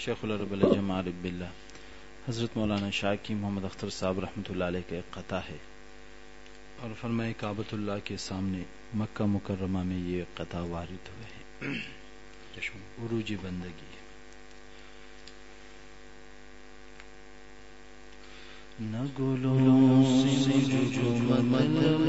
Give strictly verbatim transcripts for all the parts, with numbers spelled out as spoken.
شیخ العرب الجم عارف باللہ حضرت مولانا شاہ کی محمد اختر صاحب رحمۃ اللہ علیہ کا ایک قطع ہے اور فرمائے کعبۃ اللہ کے سامنے مکہ مکرمہ میں یہ قطع وارد ہوئے ہیں. عروج بندگی. نہ گلوں سے جو مطلب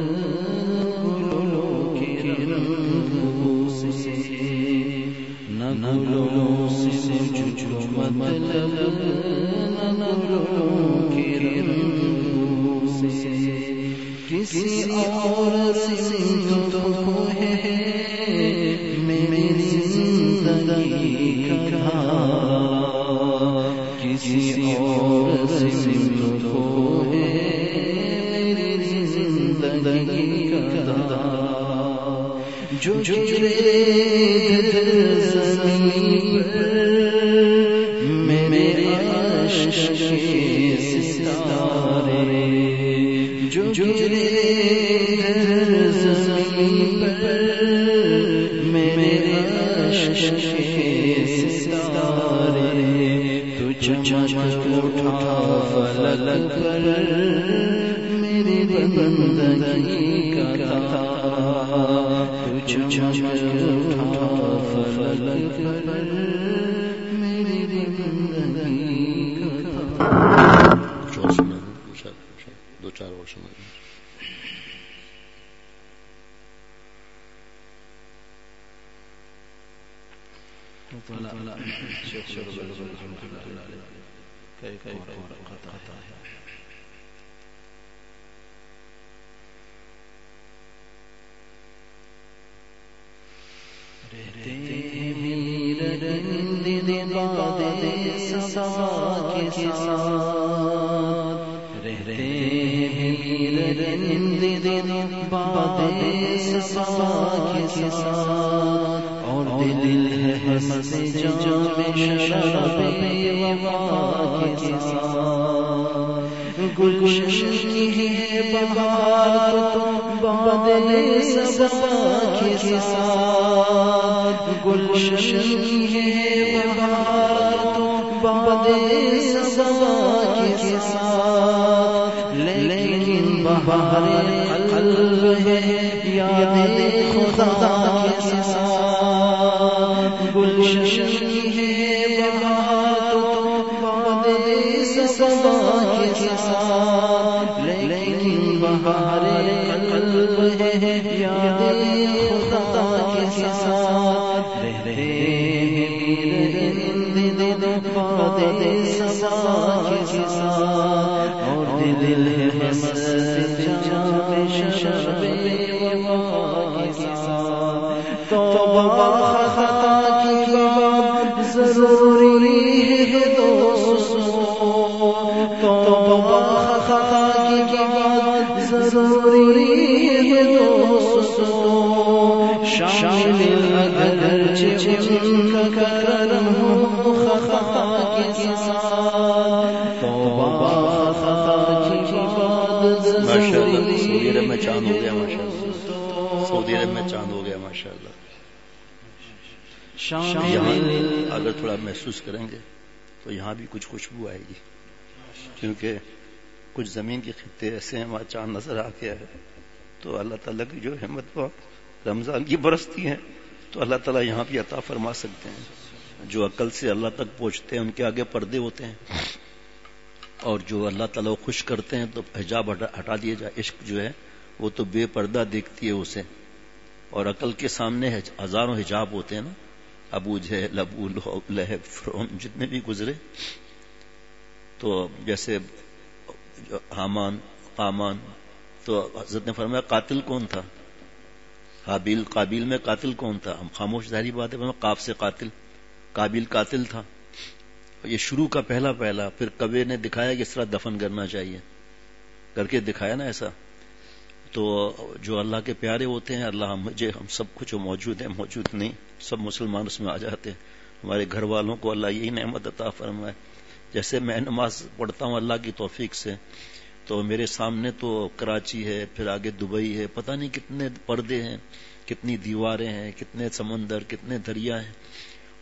گلوں کے رنگوں سے، نہ گلوں سے جو مطلب نہ گلوں کے رنگوں سے، کسی اور سمت تو ہے میری زندگی کا دھارا، کسی اور سمت تو ہے میری زندگی کا دھارا، جو گرے زمین پر میرے عشق کے ستارے، جو گرے زمین پر میرے عشق کے ستارے، تو چمک اٹھا فلک پر میری بندگی کا تارا، تو چمک اٹھا فلک پر میری بندگی کا تارا. دو چار اور سمجھ رہتے میر رند باد صبا کے ساتھ، رہتے میر رند باد صبا کے ساتھ، اور دل ہے مست جام شراب وفا کے ساتھ، گلشن کی ہے بہار تو بادل صبا کے ساتھ، گلشن کی ہے بہار تو بادل صبا کے ساتھ، لیکن بہار قلب ہے یاد خدا کے ساتھ، گلشن کی ہے بہار تو بادل صبا کے ساتھ، لیکن بہار قلب ہے یاد خدا کے ساتھ، رہتے بادل صبا کے ساتھ، اور دل ہے مست جام شراب وفا کے ساتھ. توبہ خطا کی بات ضروری ہے دوستو، توبہ خطا کی بات ضروری ہے دوستو، شامل اگر جن کا کرم ہو خطا کے ساتھ، توبہ خطا کی بات ضروری. سعودی عرب میں چاند ہو گیا ماشاءاللہ، سعودی عرب میں چاند ہو گیا ماشاءاللہ. یہاں اگر تھوڑا محسوس کریں گے تو یہاں بھی کچھ خوشبو آئے گی، کیونکہ کچھ زمین کے خطے ایسے ہیں وہاں چاند نظر آ گیا ہے. تو اللہ تعالیٰ کی جو ہمت رمضان کی برستی ہے تو اللہ تعالیٰ یہاں بھی عطا فرما سکتے ہیں. جو عقل سے اللہ تک پہنچتے ہیں ان کے آگے پردے ہوتے ہیں، اور جو اللہ تعالیٰ کو خوش کرتے ہیں تو حجاب ہٹا دیا جائے. عشق جو ہے وہ تو بے پردہ دیکھتی ہے اسے، اور عقل کے سامنے ہزاروں حجاب ہوتے ہیں نا، ابو جہل، ابو لہب، فرعون جتنے بھی گزرے. تو جیسے حامان، قامان، تو حضرت نے فرمایا قاتل کون تھا؟ حابیل قابیل میں قاتل کون تھا؟ ہم خاموش ظاہری بات ہے، قاف سے قاتل، قابیل قاتل تھا. یہ شروع کا پہلا پہلا. پھر کبے نے دکھایا کہ اس طرح دفن کرنا چاہیے، کر کے دکھایا نا ایسا. تو جو اللہ کے پیارے ہوتے ہیں، اللہ مجھے ہم سب کچھ موجود ہیں، موجود نہیں سب مسلمان اس میں آ جاتے ہیں. ہمارے گھر والوں کو اللہ یہی نعمت عطا فرمائے. جیسے میں نماز پڑھتا ہوں اللہ کی توفیق سے، تو میرے سامنے تو کراچی ہے، پھر آگے دبئی ہے، پتہ نہیں کتنے پردے ہیں، کتنی دیواریں ہیں، کتنے سمندر، کتنے دریا ہیں،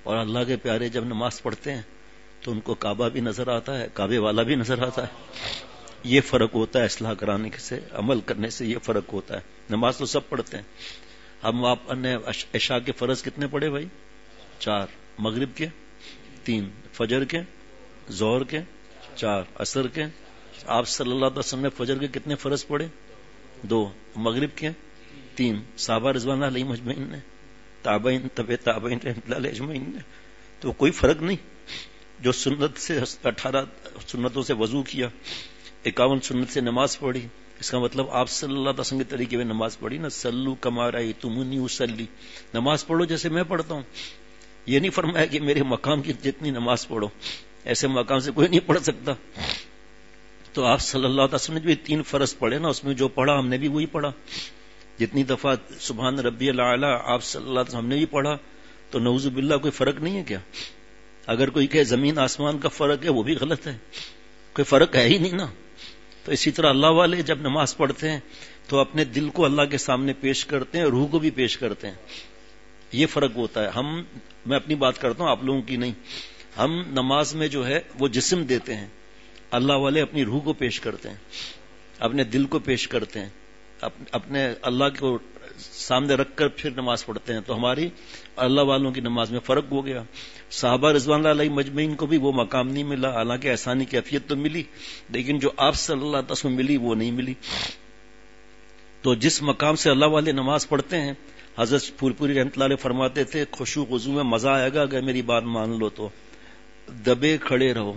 اور اللہ کے پیارے جب نماز پڑھتے ہیں تو ان کو کعبہ بھی نظر آتا ہے, کعبے والا بھی نظر آتا ہے. یہ فرق ہوتا ہے اصلاح کرانے سے, عمل کرنے سے یہ فرق ہوتا ہے. نماز تو سب پڑھتے ہیں. ہم آپ نے عشاء کے فرض کتنے پڑھے بھائی؟ چار. مغرب کے تین, فجر کے, ظہر کے چار, عصر کے. آپ صلی اللہ علیہ وسلم نے فجر کے کتنے فرض پڑھے؟ دو. مغرب کے تین. صحابہ رضوان اللہ علیہم اجمعین نے, تابعین تبع تابعین رحمۃ اللہ علیہ اجمعین نے. تو کوئی فرق نہیں. جو سنت سے اٹھارہ سنتوں سے وضو کیا, اکاون سنت سے نماز پڑھی, اس کا مطلب آپ صلی اللہ علیہ وسلم کے طریقے میں نماز پڑھی نا. سلو کما رأیتمونی اصلی, نماز پڑھو جیسے میں پڑھتا ہوں. یہ نہیں فرمایا کہ میرے مقام کی جتنی نماز پڑھو, ایسے مقام سے کوئی نہیں پڑھ سکتا. تو آپ صلی اللہ علیہ وسلم نے جو تین فرض پڑھے نا, اس میں جو پڑھا ہم نے بھی وہی پڑھا. جتنی دفعہ سبحان ربی الاعلی آپ صلی اللہ علیہ وسلم ہم نے بھی پڑھا. تو نعوذ باللہ کوئی فرق نہیں ہے کیا؟ اگر کوئی کہے زمین آسمان کا فرق ہے, وہ بھی غلط ہے. کوئی فرق ہے ہی نہیں نا. تو اسی طرح اللہ والے جب نماز پڑھتے ہیں تو اپنے دل کو اللہ کے سامنے پیش کرتے ہیں, روح کو بھی پیش کرتے ہیں. یہ فرق ہوتا ہے. ہم میں اپنی بات کرتا ہوں, آپ لوگوں کی نہیں. ہم نماز میں جو ہے وہ جسم دیتے ہیں, اللہ والے اپنی روح کو پیش کرتے ہیں, اپنے دل کو پیش کرتے ہیں, اپنے اللہ کو سامنے رکھ کر پھر نماز پڑھتے ہیں. تو ہماری اللہ والوں کی نماز میں فرق ہو گیا. صحابہ رضوان اللہ علیہ مجمعین کو بھی وہ مقام نہیں ملا, حالانکہ احسانی کی کیفیت تو ملی, لیکن جو آپ صلی اللہ علیہ وسلم ملی وہ نہیں ملی. تو جس مقام سے اللہ والے نماز پڑھتے ہیں, حضرت پھول پوری رحمۃ اللہ علیہ فرماتے تھے خشوع وضو میں مزہ آئے گا اگر میری بات مان لو تو. دبے کھڑے رہو,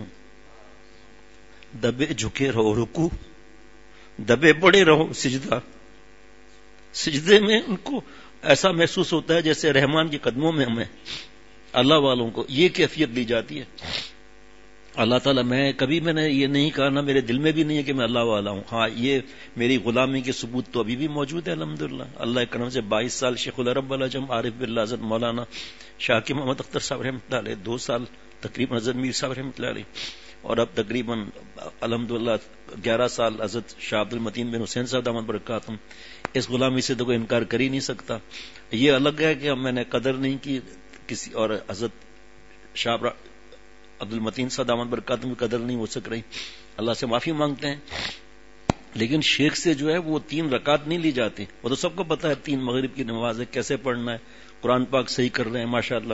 دبے جھکے رہو رکوع, دبے پڑے رہو سجدہ. سجدے میں ان کو ایسا محسوس ہوتا ہے جیسے رحمان کے قدموں میں ہمیں. اللہ والوں کو یہ کیفیت دی جاتی ہے. اللہ تعالیٰ, میں کبھی میں نے یہ نہیں کہا, نہ میرے دل میں بھی نہیں ہے کہ میں اللہ والا ہوں. ہاں, یہ میری غلامی کے ثبوت تو ابھی بھی موجود ہے الحمدللہ. اللہ کرم سے بائیس سال شیخ العرب العجم عارف باللہ حضرت مولانا شاہ محمد اختر صاحب رحمۃ اللہ علیہ, دو سال تقریباً حضرت میر صاحب رحمۃ اللہ علیہ, اور اب تقریباً الحمدللہ گیارہ سال حضرت شاہ عبد المتین بن حسین صاحب دامت برکاتہم. اس غلامی سے تو کوئی انکار کر ہی نہیں سکتا. یہ الگ ہے کہ میں نے قدر نہیں کی کسی, اور حضرت شاہ عبد المتین صاحب دامت برکاتہم کی قدر نہیں ہو سک رہی, اللہ سے معافی مانگتے ہیں. لیکن شیخ سے جو ہے وہ تین رکعت نہیں لی جاتی. وہ تو سب کو پتا ہے تین مغرب کی نماز ہے, کیسے پڑھنا ہے, قرآن پاک صحیح کر رہے ہیں ماشاءاللہ.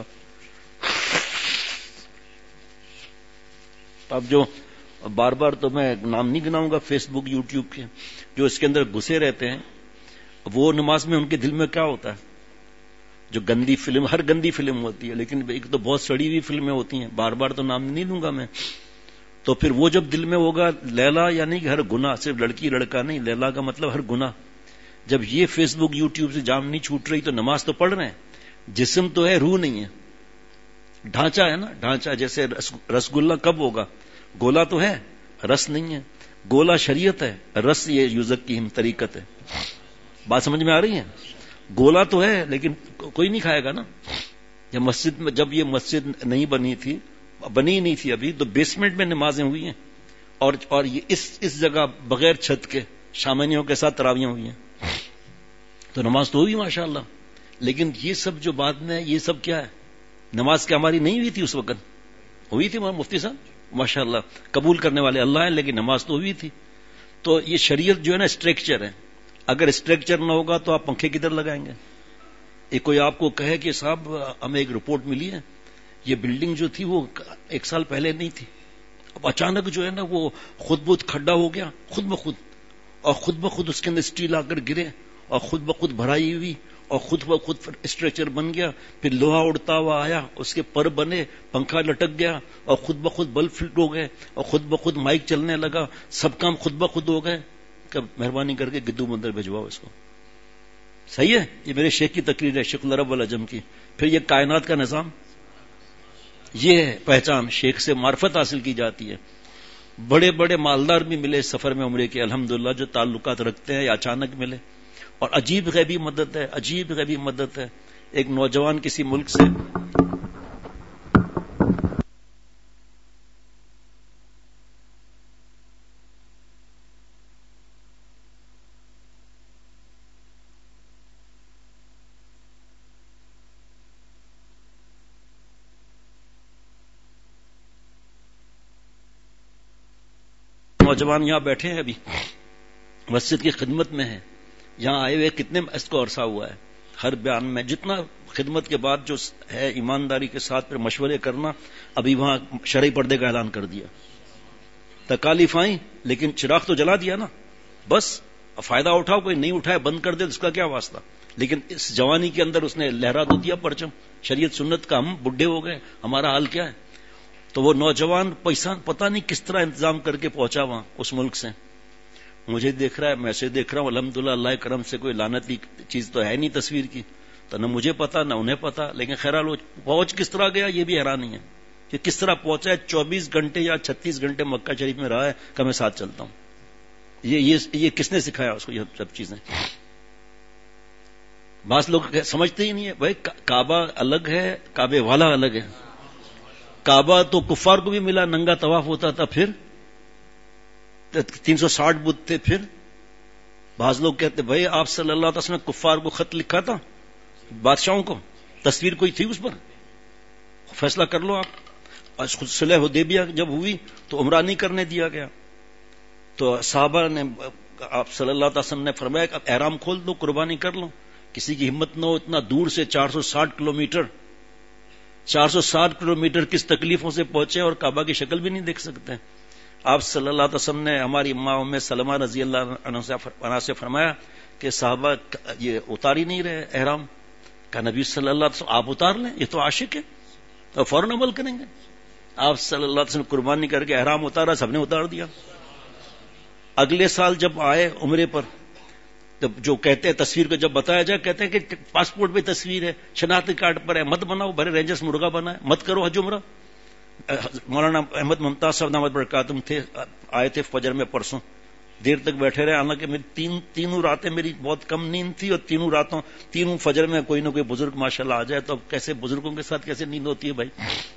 اب جو بار بار تو میں نام نہیں گناؤں گا فیس بک یوٹیوب کے, جو اس کے اندر گھسے رہتے ہیں, وہ نماز میں ان کے دل میں کیا ہوتا ہے؟ جو گندی فلم, ہر گندی فلم ہوتی ہے, لیکن ایک تو بہت سڑی ہوئی فلمیں ہوتی ہیں, بار بار تو نام نہیں لوں گا میں. تو پھر وہ جب دل میں ہوگا لیلا, یعنی کہ ہر گناہ, صرف لڑکی لڑکا نہیں, لیلا کا مطلب ہر گناہ. جب یہ فیس بک یوٹیوب سے جام نہیں چھوٹ رہی تو نماز تو پڑھ رہے ہیں, جسم تو ہے, روح نہیں ہے. ڈھانچہ ہے نا, ڈھانچہ. جیسے رسگلہ کب ہوگا؟ گولا تو ہے, رس نہیں ہے. گولا شریعت ہے, رس یہ یوزک کی طریقت ہے. بات سمجھ میں آ رہی ہے؟ گولا تو ہے لیکن کوئی نہیں کھائے گا نا. جب مسجد میں, جب یہ مسجد نہیں بنی تھی, بنی نہیں تھی ابھی, تو بیسمنٹ میں نمازیں ہوئی ہیں, اور اور یہ اس اس جگہ بغیر چھت کے شامنیوں کے ساتھ تراویاں ہوئی ہیں. تو نماز تو ہوئی ماشاءاللہ. لیکن یہ سب جو بعد میں, یہ سب کیا ہے؟ نماز کیا ہماری نہیں ہوئی تھی اس وقت؟ ہوئی تھی مفتی صاحب ماشاءاللہ, قبول کرنے والے اللہ ہیں, لیکن نماز تو ہوئی تھی. تو یہ شریعت جو ہے نا اسٹرکچر ہے. اگر اسٹرکچر نہ ہوگا تو آپ پنکھے کدھر لگائیں گے؟ ایک کوئی آپ کو کہے کہ صاحب ہمیں ایک رپورٹ ملی ہے, یہ بلڈنگ جو تھی وہ ایک سال پہلے نہیں تھی, اب اچانک جو ہے نا وہ خود بخود کھڈا ہو گیا, خود بخود, اور خود بخود اس کے اندر اسٹیل آ کر گرے, اور خود بخود بھرائی ہوئی, اور خود بخود اسٹرکچر بن گیا. پھر لوہا اڑتا ہوا آیا, اس کے پر بنے, پنکھا لٹک گیا, اور خود بخود بلب فٹ ہو گئے, اور خود بخود مائک چلنے لگا. سب کام خود بخود ہو گئے. کہ مہربانی کر کے گدو مندر بھجواؤ اس کو. صحیح ہے؟ یہ میرے شیخ کی تقریر ہے, شیخ العرب العجم کی. پھر یہ کائنات کا نظام, یہ ہے پہچان. شیخ سے معرفت حاصل کی جاتی ہے. بڑے بڑے مالدار بھی ملے سفر میں عمرے کے الحمدللہ, جو تعلقات رکھتے ہیں, یا اچانک ملے. اور عجیب غیبی مدد ہے, عجیب غیبی مدد ہے. ایک نوجوان کسی ملک سے نوجوان یہاں بیٹھے ہیں ابھی مسجد کی خدمت میں ہیں, یہاں آئے ہوئے کتنے اس کو عرصہ ہوا ہے, ہر بیان میں جتنا خدمت کے بعد جو ہے ایمانداری کے ساتھ پھر مشورے کرنا, ابھی وہاں شرعی پردے کا اعلان کر دیا, تکالیف آئیں لیکن چراغ تو جلا دیا نا, بس فائدہ اٹھاؤ, کوئی نہیں اٹھائے بند کر دے اس کا کیا واسطہ, لیکن اس جوانی کے اندر اس نے لہرا دو دیا پرچم شریعت سنت کا, ہم بڈھے ہو گئے, ہمارا حال کیا ہے. تو وہ نوجوان پیسہ پتہ نہیں کس طرح انتظام کر کے پہنچا وہاں اس ملک سے, مجھے دیکھ رہا ہے, میں سے دیکھ رہا ہوں, الحمدللہ اللہ کرم سے کوئی لعنتی چیز تو ہے نہیں تصویر کی, تو نہ مجھے پتا نہ انہیں پتا, لیکن خیرحال وہ پہنچ کس طرح گیا یہ بھی حیرانی ہے کہ کس طرح پہنچا ہے. چوبیس گھنٹے یا چھتیس گھنٹے مکہ شریف میں رہا ہے کہ میں ساتھ چلتا ہوں. یہ یہ یہ کس نے سکھایا اس کو یہ سب چیزیں؟ بعض لوگ سمجھتے ہی نہیں ہے بھائی, کعبہ الگ ہے, کعبے والا الگ ہے. کعبہ تو کفار کو بھی ملا, ننگا طواف ہوتا تھا, پھر تین سو ساٹھ بت تھے. پھر بعض لوگ کہتے بھائی آپ صلی اللہ علیہ وسلم نے کفار کو خط لکھا تھا, بادشاہوں کو, تصویر کوئی تھی اس پر, فیصلہ کر لو آپ. خود صلح حدیبیہ جب ہوئی تو عمرہ نہیں کرنے دیا گیا, تو صحابہ نے آپ صلی اللہ علیہ وسلم نے فرمایا کہ احرام کھول دو, قربانی کر لو. کسی کی ہمت نہ ہو, اتنا دور سے چار سو ساٹھ کلو میٹر چار سو ساٹھ کلو میٹر کس تکلیفوں سے پہنچے اور کعبہ کی شکل بھی نہیں دیکھ سکتے. آپ صلی اللہ علیہ وسلم نے ہماری اماں ام سلمہ رضی اللہ عنہ سے فرمایا کہ صحابہ یہ اتار ہی نہیں رہے احرام, کہ نبی صلی اللہ علیہ وسلم آپ اتار لیں, یہ تو عاشق ہے, تو فوراً عمل کریں گے. آپ صلی اللہ علیہ وسلم قربانی کر کے احرام اتارا, سب نے اتار دیا. اگلے سال جب آئے عمرے پر, جب جو کہتے ہیں تصویر کو جب بتایا جائے, کہتے ہیں کہ پاسپورٹ پہ تصویر ہے, شناختی کارڈ پر ہے, مت بناؤ, بڑے رینجرس مرغا بنائے, مت کرو حج عمرہ. مولانا احمد ممتاز صاحب نامت برکاتم تھے, آئے تھے فجر میں پرسوں, دیر تک بیٹھے رہے, حالانکہ میری تین تینوں راتیں میری بہت کم نیند تھی, اور تینوں راتوں تینوں فجر میں کوئی نہ کوئی بزرگ ماشاءاللہ آ جائے, تو اب کیسے بزرگوں کے ساتھ کیسے نیند ہوتی ہے بھائی.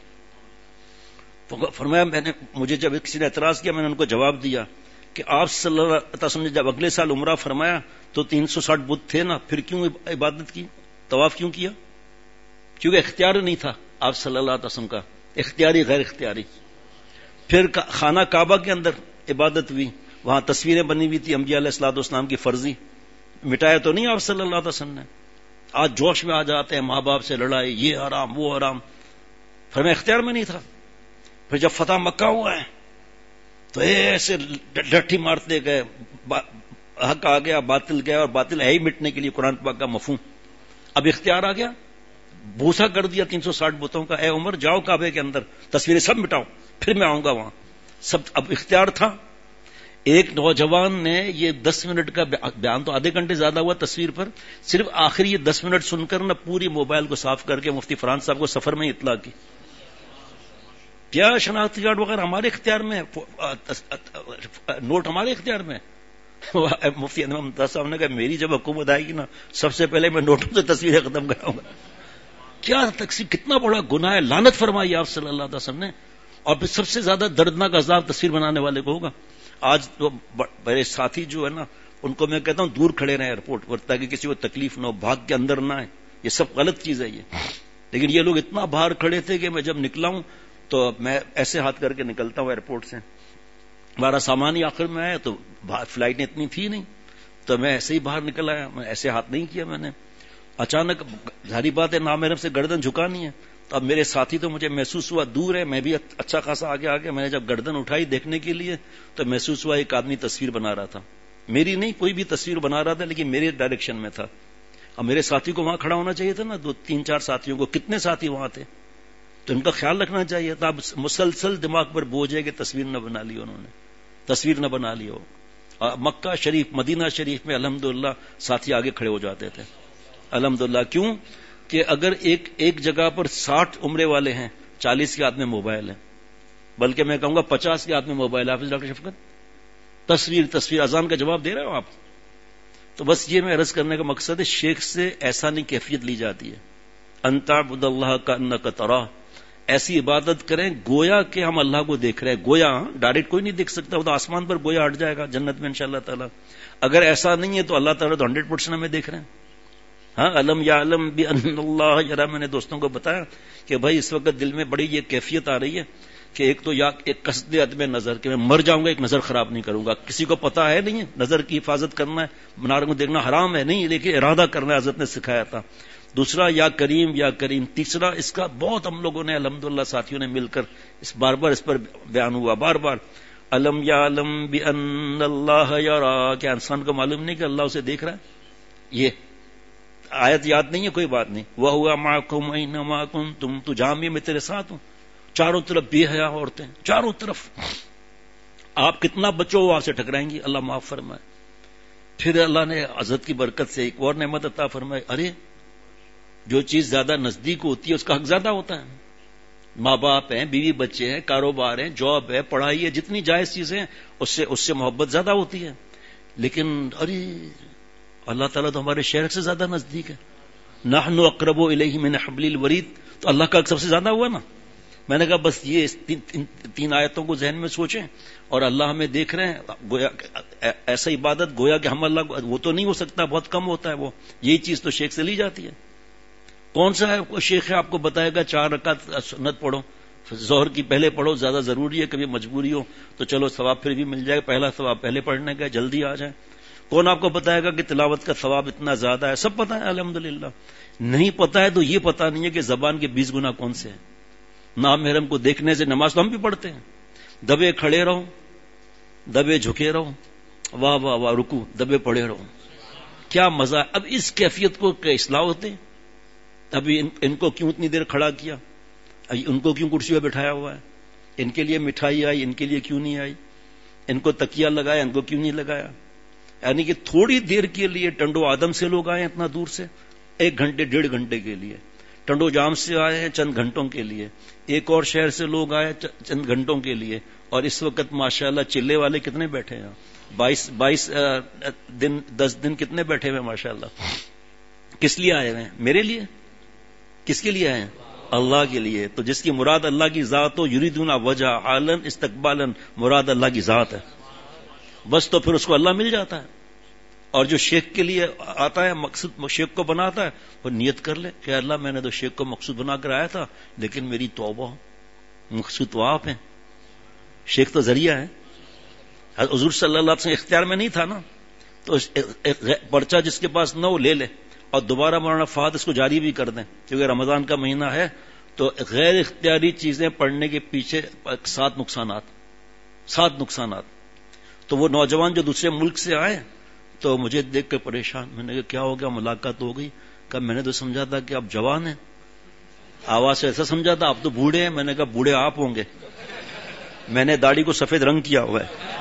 فرمایا میں نے, مجھے جب کسی نے اعتراض کیا میں نے ان کو جواب دیا کہ آپ صلی اللہ علیہ وسلم نے جب اگلے سال عمرہ فرمایا تو تین سو ساٹھ بت تھے نا, پھر کیوں عبادت کی, طواف کیوں کیا؟ کیونکہ اختیار نہیں تھا آپ صلی اللہ علیہ وسلم کا, اختیاری غیر اختیاری. پھر خانہ کعبہ کے اندر عبادت ہوئی, وہاں تصویریں بنی ہوئی تھی انبیاء علیہ الصلوۃ والسلام کی فرضی, مٹایا تو نہیں آپ صلی اللہ علیہ وسلم نے. آج جوش میں آ جاتے ہیں, ماں باپ سے لڑائی, یہ حرام وہ حرام, فرمایا اختیار میں نہیں تھا. پھر جب فتح مکہ ہوا ہے تو ایسے ڈٹھی مارتے گئے, حق آ گیا باطل گیا, اور باطل ہے ہی مٹنے کے لیے قرآن پاک کا مفہوم. اب اختیار آ گیا, بھوسا کر دیا تین سو ساٹھ بتوں کا, اے عمر جاؤ کعبے کے اندر, تصویریں سب مٹاؤ, پھر میں آؤں گا وہاں. سب اب اختیار تھا. ایک نوجوان نے یہ دس منٹ کا بیان تو آدھے گھنٹے زیادہ ہوا تصویر پر, صرف آخری یہ دس منٹ سن کر نہ پوری موبائل کو صاف کر کے مفتی فرحان صاحب کو سفر میں اطلاع کی. کیا شناختی کارڈ وغیرہ ہمارے اختیار میں, نوٹ ہمارے اختیار میں. مفتی ممتاز صاحب نے کہا میری جب حکومت آئے گی نا, سب سے پہلے میں نوٹوں سے تصویریں ختم کراؤں گا. کیا تقسیم, کتنا بڑا گناہ ہے, لعنت فرمائی آپ صلی اللہ علیہ وسلم نے. اور پھر سب سے زیادہ دردناک عذاب تصویر بنانے والے کو ہوگا. آج تو میرے ساتھی جو ہے نا, ان کو میں کہتا ہوں دور کھڑے رہے ایئرپورٹ پر, تاکہ کسی کو تکلیف نہ ہو, بھاگ کے اندر نہ آئے. یہ سب غلط چیز ہے یہ. لیکن یہ لوگ اتنا باہر کھڑے تھے کہ میں جب نکلا ہوں تو میں ایسے ہاتھ کر کے نکلتا ہوں ایئرپورٹ سے, ہمارا سامان ہی آخر میں آیا, تو فلائٹ اتنی تھی نہیں, تو میں ایسے ہی باہر نکل آیا, میں ایسے ہاتھ نہیں کیا میں نے. اچانک ظاہری بات ہے نامحرم سے گردن جھکانی ہے, تو اب میرے ساتھی تو مجھے محسوس ہوا دور ہے, میں بھی اچھا خاصا آگے آگے, میں نے جب گردن اٹھائی دیکھنے کے لیے تو محسوس ہوا ایک آدمی تصویر بنا رہا تھا, میری نہیں کوئی بھی تصویر بنا رہا تھا, لیکن میرے ڈائریکشن میں تھا. اب میرے ساتھی کو وہاں کھڑا ہونا چاہیے تھا نا, دو تین چار ساتھیوں کو, کتنے ساتھی وہاں تھے, تو ان کا خیال رکھنا چاہیے تھا. اب مسلسل دماغ پر بوجھ ہے کہ تصویر نہ بنا لی انہوں نے, تصویر نہ بنا لی ہو. مکہ شریف مدینہ شریف میں الحمدللہ ساتھی آگے کھڑے ہو جاتے تھے الحمدللہ. کیوں کہ اگر ایک ایک جگہ پر ساٹھ عمرے والے ہیں, چالیس کے ہاتھ میں موبائل ہے, بلکہ میں کہوں گا پچاس کے ہاتھ میں موبائل. حافظ ڈاکٹر شفقت, تصویر تصویر اذان کا جواب دے رہے ہو آپ. تو بس یہ میں عرض کرنے کا مقصد ہے, شیخ سے ایسا نہیں کیفیت لی جاتی ہے. انت عبد اللہ کا انک تراہ, ایسی عبادت کریں گویا کہ ہم اللہ کو دیکھ رہے ہیں. گویا ڈائریکٹ کوئی نہیں دیکھ سکتا, وہ تو آسمان پر گویا ہٹ جائے گا جنت میں انشاءاللہ تعالی. اگر ایسا نہیں ہے تو اللہ تعالیٰ تو ہنڈریڈ پرسینٹ ہمیں دیکھ رہے ہیں. ہاں علم یا علم بھی اللہ, ذرا میں نے دوستوں کو بتایا کہ بھائی اس وقت دل میں بڑی یہ کیفیت آ رہی ہے کہ ایک تو یا ایک قصد عدم نظر کہ میں مر جاؤں گا ایک نظر خراب نہیں کروں گا. کسی کو پتا ہے نہیں ہے نظر کی حفاظت کرنا ہے, مناروں کو دیکھنا حرام ہے نہیں, لیکن ارادہ کرنا حضرت نے سکھایا تھا. دوسرا یا کریم یا کریم. تیسرا اس کا بہت ہم لوگوں نے الحمدللہ ساتھیوں نے مل کر اس بار بار اس پر بیان ہوا بار بار. الم یعلم بان اللہ یرا, کیا انسان کو معلوم نہیں کہ اللہ اسے دیکھ رہا ہے؟ یہ آیت یاد نہیں ہے کوئی بات نہیں. وَهُوَ مَعَكُمْ أَيْنَمَا كُنتُمْ, تو جہاں بھی میں تیرے ساتھ ہوں. چاروں طرف بے حیا عورتیں چاروں طرف, آپ کتنا بچو وہ آپ سے ٹکرائیں گی, اللہ معاف فرمائے. پھر اللہ نے حضرت کی برکت سے ایک اور نعمت عطا فرمائے. ارے جو چیز زیادہ نزدیک ہوتی ہے اس کا حق زیادہ ہوتا ہے. ماں باپ ہیں, بیوی بچے ہیں, کاروبار ہیں, جاب ہے, پڑھائی ہے, جتنی جائز چیزیں اس سے اس سے محبت زیادہ ہوتی ہے. لیکن ارے اللہ تعالیٰ تو ہمارے شہر سے زیادہ نزدیک ہے. نحن اقرب الیہ من حبل الورید, تو اللہ کا سب سے زیادہ ہوا نا. میں نے کہا بس یہ تین, تین, تین آیتوں کو ذہن میں سوچیں, اور اللہ ہمیں دیکھ رہے ہیں. گویا ایسا عبادت گویا کہ ہم اللہ کو, وہ تو نہیں ہو سکتا, بہت کم ہوتا ہے وہ. یہی چیز تو شیخ سے لی جاتی ہے. کون سا ہے شیخ ہے آپ کو بتائے گا چار رکعت سنت پڑھو, ظہر کی پہلے پڑھو, زیادہ ضروری ہے, کبھی مجبوری ہو تو چلو ثواب پھر بھی مل جائے, پہلا ثواب پہلے پڑھنے کا, جلدی آ جائے. کون آپ کو بتائے گا کہ تلاوت کا ثواب اتنا زیادہ ہے؟ سب پتا ہے الحمدللہ. نہیں پتا ہے تو یہ پتا نہیں ہے کہ زبان کے بیس گنا کون سے ہیں. نامحرم کو دیکھنے سے نماز تو ہم بھی پڑھتے ہیں, دبے کھڑے رہو, دبے جھکے رہو, واہ واہ واہ رکو, دبے پڑے رہو, کیا مزہ. اب اس کیفیت کو اصلاح ہوتے ہیں. ابھی ان, ان کو کیوں اتنی دیر کھڑا کیا, ان کو کیوں کرسی پہ بٹھایا ہوا ہے, ان کے لیے مٹھائی آئی, ان کے لیے کیوں نہیں آئی, ان کو تکیہ لگایا, ان کو کیوں نہیں لگایا. یعنی کہ تھوڑی دیر کے لیے ٹنڈو آدم سے لوگ آئے اتنا دور سے, ایک گھنٹے ڈیڑھ گھنٹے کے لیے. ٹنڈو جام سے آئے ہیں چند گھنٹوں کے لیے, ایک اور شہر سے لوگ آئے چند گھنٹوں کے لیے. اور اس وقت ماشاءاللہ چلے والے کتنے بیٹھے ہیں, بائیس بائیس دن دس دن کتنے بیٹھے ہوئے ماشاءاللہ. کس لیے آئے ہوئے ہیں؟ میرے لیے. کس کے لیے آئے ہیں؟ اللہ کے لیے. تو جس کی مراد اللہ کی ذات ہو, یریدون وجہ حالن استقبالن, مراد اللہ کی ذات ہے بس, تو پھر اس کو اللہ مل جاتا ہے. اور جو شیخ کے لیے آتا ہے, مقصد شیخ کو بناتا ہے, وہ نیت کر لے کہ اللہ میں نے تو شیخ کو مقصود بنا کر آیا تھا, لیکن میری توبہ, مقصود تو آپ ہیں, شیخ تو ذریعہ ہے. حضور صلی اللہ علیہ وسلم اختیار میں نہیں تھا نا, تو پرچہ جس کے پاس نہ وہ لے لے, اور دوبارہ مولانا فہد اس کو جاری بھی کر دیں, کیونکہ رمضان کا مہینہ ہے. تو غیر اختیاری چیزیں پڑھنے کے پیچھے سات نقصانات سات نقصانات تو وہ نوجوان جو دوسرے ملک سے آئے تو مجھے دیکھ کے پریشان, میں نے کہا کیا ہو گیا, ملاقات ہو گئی. کہا میں نے تو سمجھا تھا کہ آپ جوان ہیں, آواز سے ایسا سمجھا تھا آپ تو بوڑھے ہیں. میں نے کہا بوڑھے آپ ہوں گے, میں نے داڑھی کو سفید رنگ کیا ہوا ہے.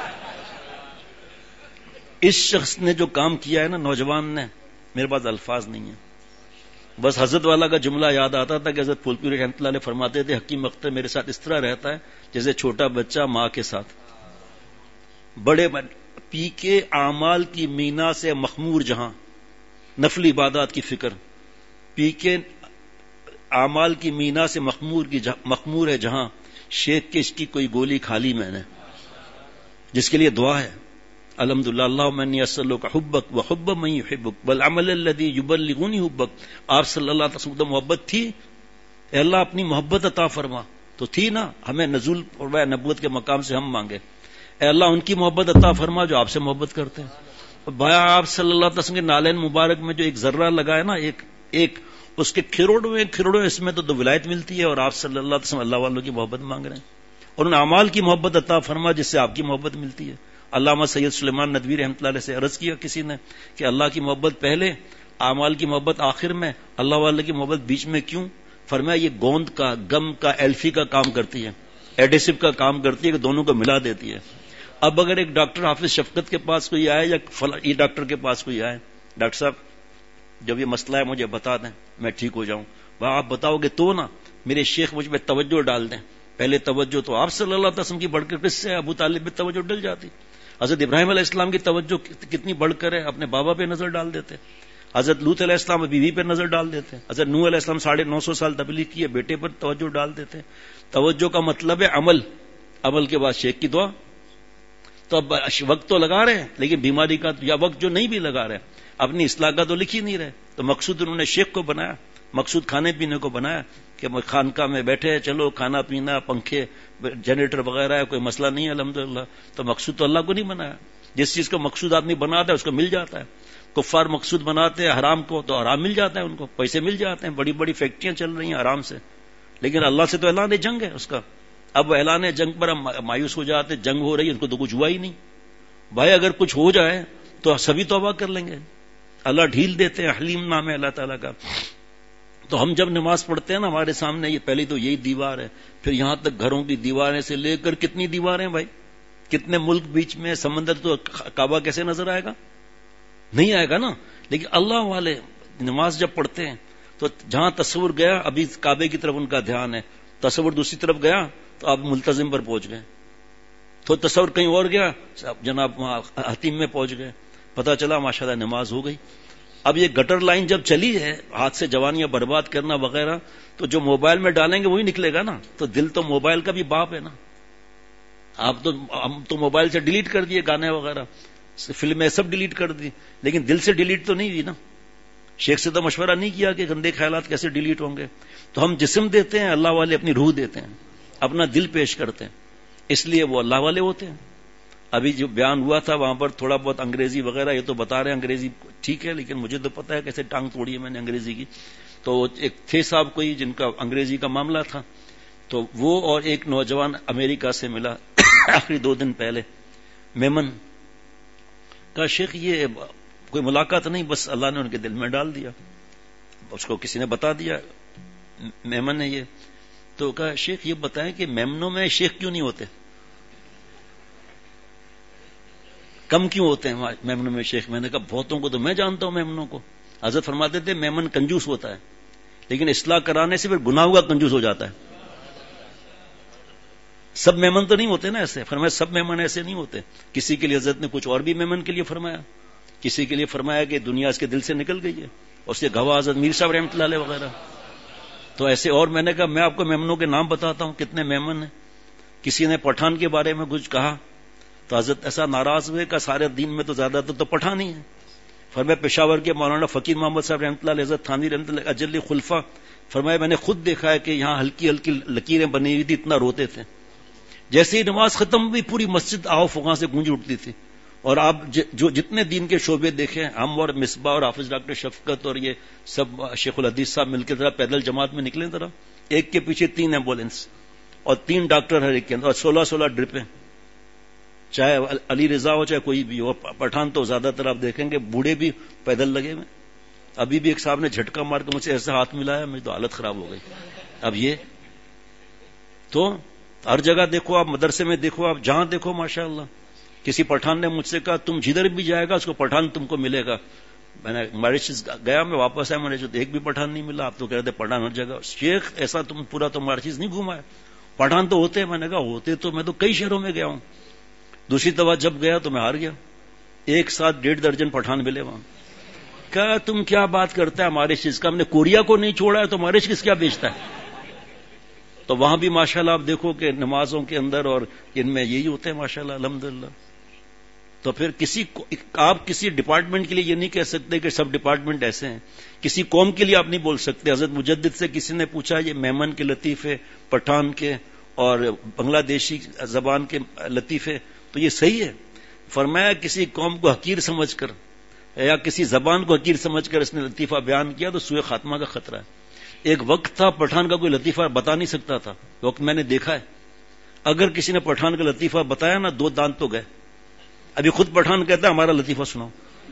اس شخص نے جو کام کیا ہے نا, نوجوان نے, میرے پاس الفاظ نہیں ہیں. بس حضرت والا کا جملہ یاد آتا تھا کہ حضرت پھول پوری رحمۃ اللہ علیہ فرماتے تھے, حکیم اختر میرے ساتھ اس طرح رہتا ہے جیسے چھوٹا بچہ ماں کے ساتھ. بڑے پی کے اعمال کی مینا سے مخمور جہاں, نفلی عبادات کی فکر, پی کے اعمال کی مینا سے مخمور کی مخمور ہے جہاں, شیخ کے اس کی کوئی گولی کھا لی میں نے, جس کے لیے دعا ہے الحمدللہ. اللہم انی اسألک حبک وحب من یحبک والعمل الذی یبلغنی حبک. آپ صلی اللہ علیہ وسلم محبت تھی, اے اللہ اپنی محبت عطا فرما. تو تھی نا, ہمیں نزول فرمایا نبوت کے مقام سے ہم مانگے, اے اللہ ان کی محبت عطا فرما جو آپ سے محبت کرتے ہیں. بھایا آپ صلی اللہ علیہ وسلم کے نالین مبارک میں جو ایک ذرہ لگا ہے نا, ایک ایک اس کے کھروڑوں کھروڑوں اس میں تو دو ولایت ملتی ہے, اور آپ صلی اللہ علیہ وسلم اللہ والوں کی محبت مانگ رہے ہیں, اور ان اعمال کی محبت عطا فرما جس سے آپ کی محبت ملتی ہے. علامہ سید سلیمان ندوی رحمۃ اللہ علیہ سے عرض کیا کسی نے کہ اللہ کی محبت پہلے, اعمال کی محبت آخر میں, اللہ والے کی محبت بیچ میں کیوں؟ فرمایا یہ گوند کا, گم کا, ایلفی کا کام کرتی ہے, ایڈیسو کا کام کرتی ہے کہ دونوں کو ملا دیتی ہے. اب اگر ایک ڈاکٹر حافظ شفقت کے پاس کوئی آئے یا یہ ڈاکٹر کے پاس کوئی آئے, ڈاکٹر صاحب جب یہ مسئلہ ہے مجھے بتا دیں میں ٹھیک ہو جاؤں, وہاں آپ بتاؤ گے تو نا میرے شیخ مجھ پہ توجہ ڈال دیں. پہلے توجہ تو آپ صلی اللہ علیہ وسلم کی بڑھ کر کس سے, ابو طالب پہ توجہ ڈل جاتی. حضرت ابراہیم علیہ السلام کی توجہ کتنی بڑھ کر ہے, اپنے بابا پہ نظر ڈال دیتے. حضرت لوط علیہ السلام بیوی پہ نظر ڈال دیتے. حضرت نوح علیہ السلام ساڑھے نو سو سال تبلیغ کیے, بیٹے پر توجہ ڈال دیتے. توجہ کا مطلب ہے عمل, عمل کے بعد شیخ کی دعا. تو اب وقت تو لگا رہے ہیں, لیکن بیماری کا یا وقت جو نہیں بھی لگا رہے, اپنی اصلاح کا تو لکھ ہی نہیں رہے. تو مقصود انہوں نے شیخ کو بنایا, مقصود کھانے پینے کو بنایا کہ خانقاہ میں بیٹھے چلو کھانا پینا پنکھے جنریٹر وغیرہ ہے کوئی مسئلہ نہیں ہے الحمدللہ. تو مقصود تو اللہ کو نہیں بنایا. جس چیز کا مقصود آدمی بناتا ہے اس کو مل جاتا ہے. کفار مقصود بناتے ہیں حرام کو تو حرام مل جاتا ہے ان کو, پیسے مل جاتے ہیں, بڑی بڑی فیکٹریاں چل رہی ہیں آرام سے. لیکن اللہ سے تو اعلان جنگ ہے اس کا. اب اعلان جنگ پر ہم مایوس ہو جاتے, جنگ ہو رہی ہے ان کو تو کچھ ہوا ہی نہیں. بھائی اگر کچھ ہو جائے تو سبھی توبہ کر لیں گے. اللہ ڈھیل دیتے ہیں, حلیم نام ہے اللہ تعالیٰ کا. تو ہم جب نماز پڑھتے ہیں نا ہمارے سامنے یہ پہلی تو یہی دیوار ہے, پھر یہاں تک گھروں کی دیواریں سے لے کر کتنی دیواریں بھائی, کتنے ملک بیچ میں, سمندر, تو کعبہ کیسے نظر آئے گا؟ نہیں آئے گا نا. لیکن اللہ والے نماز جب پڑھتے ہیں تو جہاں تصور گیا ابھی کعبے کی طرف ان کا دھیان ہے, تصور دوسری طرف گیا تو آپ ملتزم پر پہنچ گئے, تو تصور کہیں اور گیا جناب وہاں حتیم میں پہنچ گئے, پتا چلا ماشاءاللہ نماز ہو گئی. اب یہ گٹر لائن جب چلی ہے ہاتھ سے جوانیاں برباد کرنا وغیرہ, تو جو موبائل میں ڈالیں گے وہی نکلے گا نا. تو دل تو موبائل کا بھی باپ ہے نا. آپ تو ہم تو موبائل سے ڈیلیٹ کر دیے گانے وغیرہ, فلمیں سب ڈیلیٹ کر دی, لیکن دل سے ڈیلیٹ تو نہیں ہوئی نا. شیخ سے تو مشورہ نہیں کیا کہ گندے خیالات کیسے ڈیلیٹ ہوں گے. تو ہم جسم دیتے ہیں, اللہ والے اپنی روح دیتے ہیں, اپنا دل پیش کرتے ہیں, اس لیے وہ اللہ والے ہوتے ہیں. ابھی جو بیان ہوا تھا وہاں پر تھوڑا بہت انگریزی وغیرہ, یہ تو بتا رہے ہیں انگریزی ٹھیک ہے, لیکن مجھے تو پتا ہے کیسے ٹانگ توڑی ہے میں نے انگریزی کی. تو ایک تھے صاحب کوئی جن کا انگریزی کا معاملہ تھا, تو وہ اور ایک نوجوان امریکہ سے ملا آخری دو دن پہلے, میمن کا شیخ یہ کوئی ملاقات نہیں, بس اللہ نے ان کے دل میں ڈال دیا, اس کو کسی نے بتا دیا میمن نے یہ. تو کہا شیخ یہ بتائیں کہ میمنوں میں شیخ کیوں نہیں ہوتے, کم کیوں ہوتے ہیں میمنوں میں شیخ؟ میں نے کہا بہتوں کو تو میں جانتا ہوں میمنوں کو. حضرت فرماتے تھے میمن کنجوس ہوتا ہے, لیکن اصلاح کرانے سے پھر گناہ ہوا کنجوس ہو جاتا ہے. سب میمن تو نہیں ہوتے نا ایسے. فرمایا سب میمن ایسے نہیں ہوتے. کسی کے لیے حضرت نے کچھ اور بھی میمن کے لیے فرمایا, کسی کے لیے فرمایا کہ دنیا اس کے دل سے نکل گئی ہے, اور اس کے گواہ حضرت میر صاحب رحمۃ اللہ علیہ وغیرہ. تو ایسے اور میں نے کہا میں آپ کو میمنوں کے نام بتاتا ہوں کتنے میمن ہیں. کسی نے پٹھان کے بارے میں کچھ کہا تو حضرت ایسا ناراض ہوئے کہ سارے دین میں تو زیادہ تر تو پٹھان ہی ہے. فرمایا پشاور کے مولانا فقیر محمد صاحب رحمۃ اللہ علیہ حضرت تھانوی رحمۃ اللہ اجل خلفا, فرمایا میں نے خود دیکھا ہے کہ یہاں ہلکی ہلکی لکیریں بنی ہوئی تھی, اتنا روتے تھے. جیسے ہی نماز ختم ہوئی پوری مسجد آؤ فغاں سے گونج اٹھتی تھی. اور آپ جو جتنے دین کے شعبے دیکھیں, ہم اور مصباح اور حافظ ڈاکٹر شفقت اور یہ سب شیخ الحدیث صاحب مل کے ذرا پیدل جماعت میں نکلیں ذرا, ایک کے پیچھے تین ایمبولینس اور تین ڈاکٹر ہر ایک کے اندر, اور سولہ سولہ ڈرپیں, چاہے علی رضا ہو چاہے کوئی بھی ہو. پٹھان تو زیادہ تر آپ دیکھیں گے بوڑھے بھی پیدل لگے ہوئے. ابھی بھی ایک صاحب نے جھٹکا مار کے مجھ سے ایسا ہاتھ ملایا, میری تو حالت خراب ہو گئی. اب یہ تو ہر جگہ دیکھو آپ, مدرسے میں دیکھو آپ, جہاں دیکھو ماشاءاللہ. کسی پٹھان نے مجھ سے کہا تم جدھر بھی جائے گا اس کو پٹھان تم کو ملے گا. میں نے ماریشس گیا, میں واپس آیا, میں نے جو ایک بھی پٹھان نہیں ملا. آپ تو کہہ رہے تھے پٹھان ہر جگہ. شیخ ایسا تم پورا تو ماریشس نہیں گھوما ہے, پٹھان تو ہوتے ہیں. میں نے کہا ہوتے تو میں تو کئی شہروں میں گیا ہوں. دوسری دفعہ جب گیا تو میں ہار گیا, ایک ساتھ ڈیڑھ درجن پٹھان ملے وہاں. کہا تم کیا بات کرتا ہے ماریشس کا, ہم نے کوریا کو نہیں چھوڑا ہے تو ماریشس کیا بیچتا ہے. تو وہاں بھی ماشاءاللہ آپ دیکھو کہ نمازوں کے اندر اور ان میں یہی ہوتے ہیں ماشاءاللہ الحمدللہ. تو پھر کسی آپ کسی ڈپارٹمنٹ کے لیے یہ نہیں کہہ سکتے کہ سب ڈپارٹمنٹ ایسے ہیں. کسی قوم کے لیے آپ نہیں بول سکتے. حضرت مجدد سے کسی نے پوچھا یہ میمن کے لطیفے, پٹھان کے اور بنگلہ دیشی زبان کے لطیفے, تو یہ صحیح ہے. فرمایا کسی قوم کو حقیر سمجھ کر یا کسی زبان کو حقیر سمجھ کر اس نے لطیفہ بیان کیا تو سوء خاتمہ کا خطرہ ہے. ایک وقت تھا پٹھان کا کوئی لطیفہ بتا نہیں سکتا تھا, وقت میں نے دیکھا ہے. اگر کسی نے پٹھان کا لطیفہ بتایا نا دو دانت تو گئے. ابھی خود پٹھان کہتا ہے ہمارا لطیفہ سناؤ.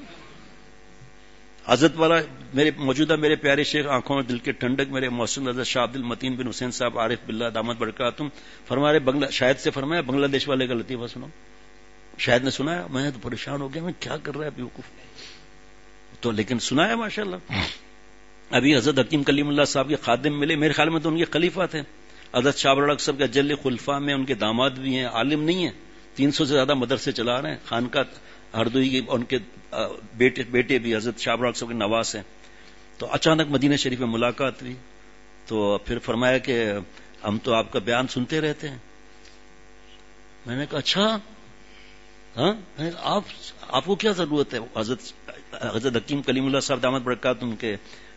حضرت والا میرے موجودہ میرے پیارے شیخ آنکھوں میں دل کے ٹھنڈک میرے محسن حضرت شاہ عبد المتین بن حسین صاحب عارف باللہ دامت برکاتہم فرمائے بنگلہ شاید سے فرمایا بنگلہ دیش والے کا لطیفہ سناؤ. شاید نے سنایا, میں تو پریشان ہو گیا, میں کیا کر رہا ہے بیوقوف. تو لیکن سنایا ماشاءاللہ. ابھی حضرت حکیم کلیم اللہ صاحب کے خادم ملے, میرے خیال میں تو ان کے خلیفہ تھے. حضرت شاہ برڑک صاحب کے اجل خلفاء میں ان کے داماد بھی ہیں, عالم نہیں ہیں, تین سو سے زیادہ مدرسے چلا رہے ہیں. خانقاہ ہردوئی کی ان کے بیٹے بیٹے بھی حضرت شاہ برڑک صاحب کے نواس ہیں. تو اچانک مدینہ شریف میں ملاقات ہوئی تو پھر فرمایا کہ ہم تو آپ کا بیان سنتے رہتے ہیں. میں نے کہا اچھا ہاں, آپ آپ کو کیا ضرورت ہے. حضرت حضرت حکیم کلیم اللہ صاحب دامت برکات ان کے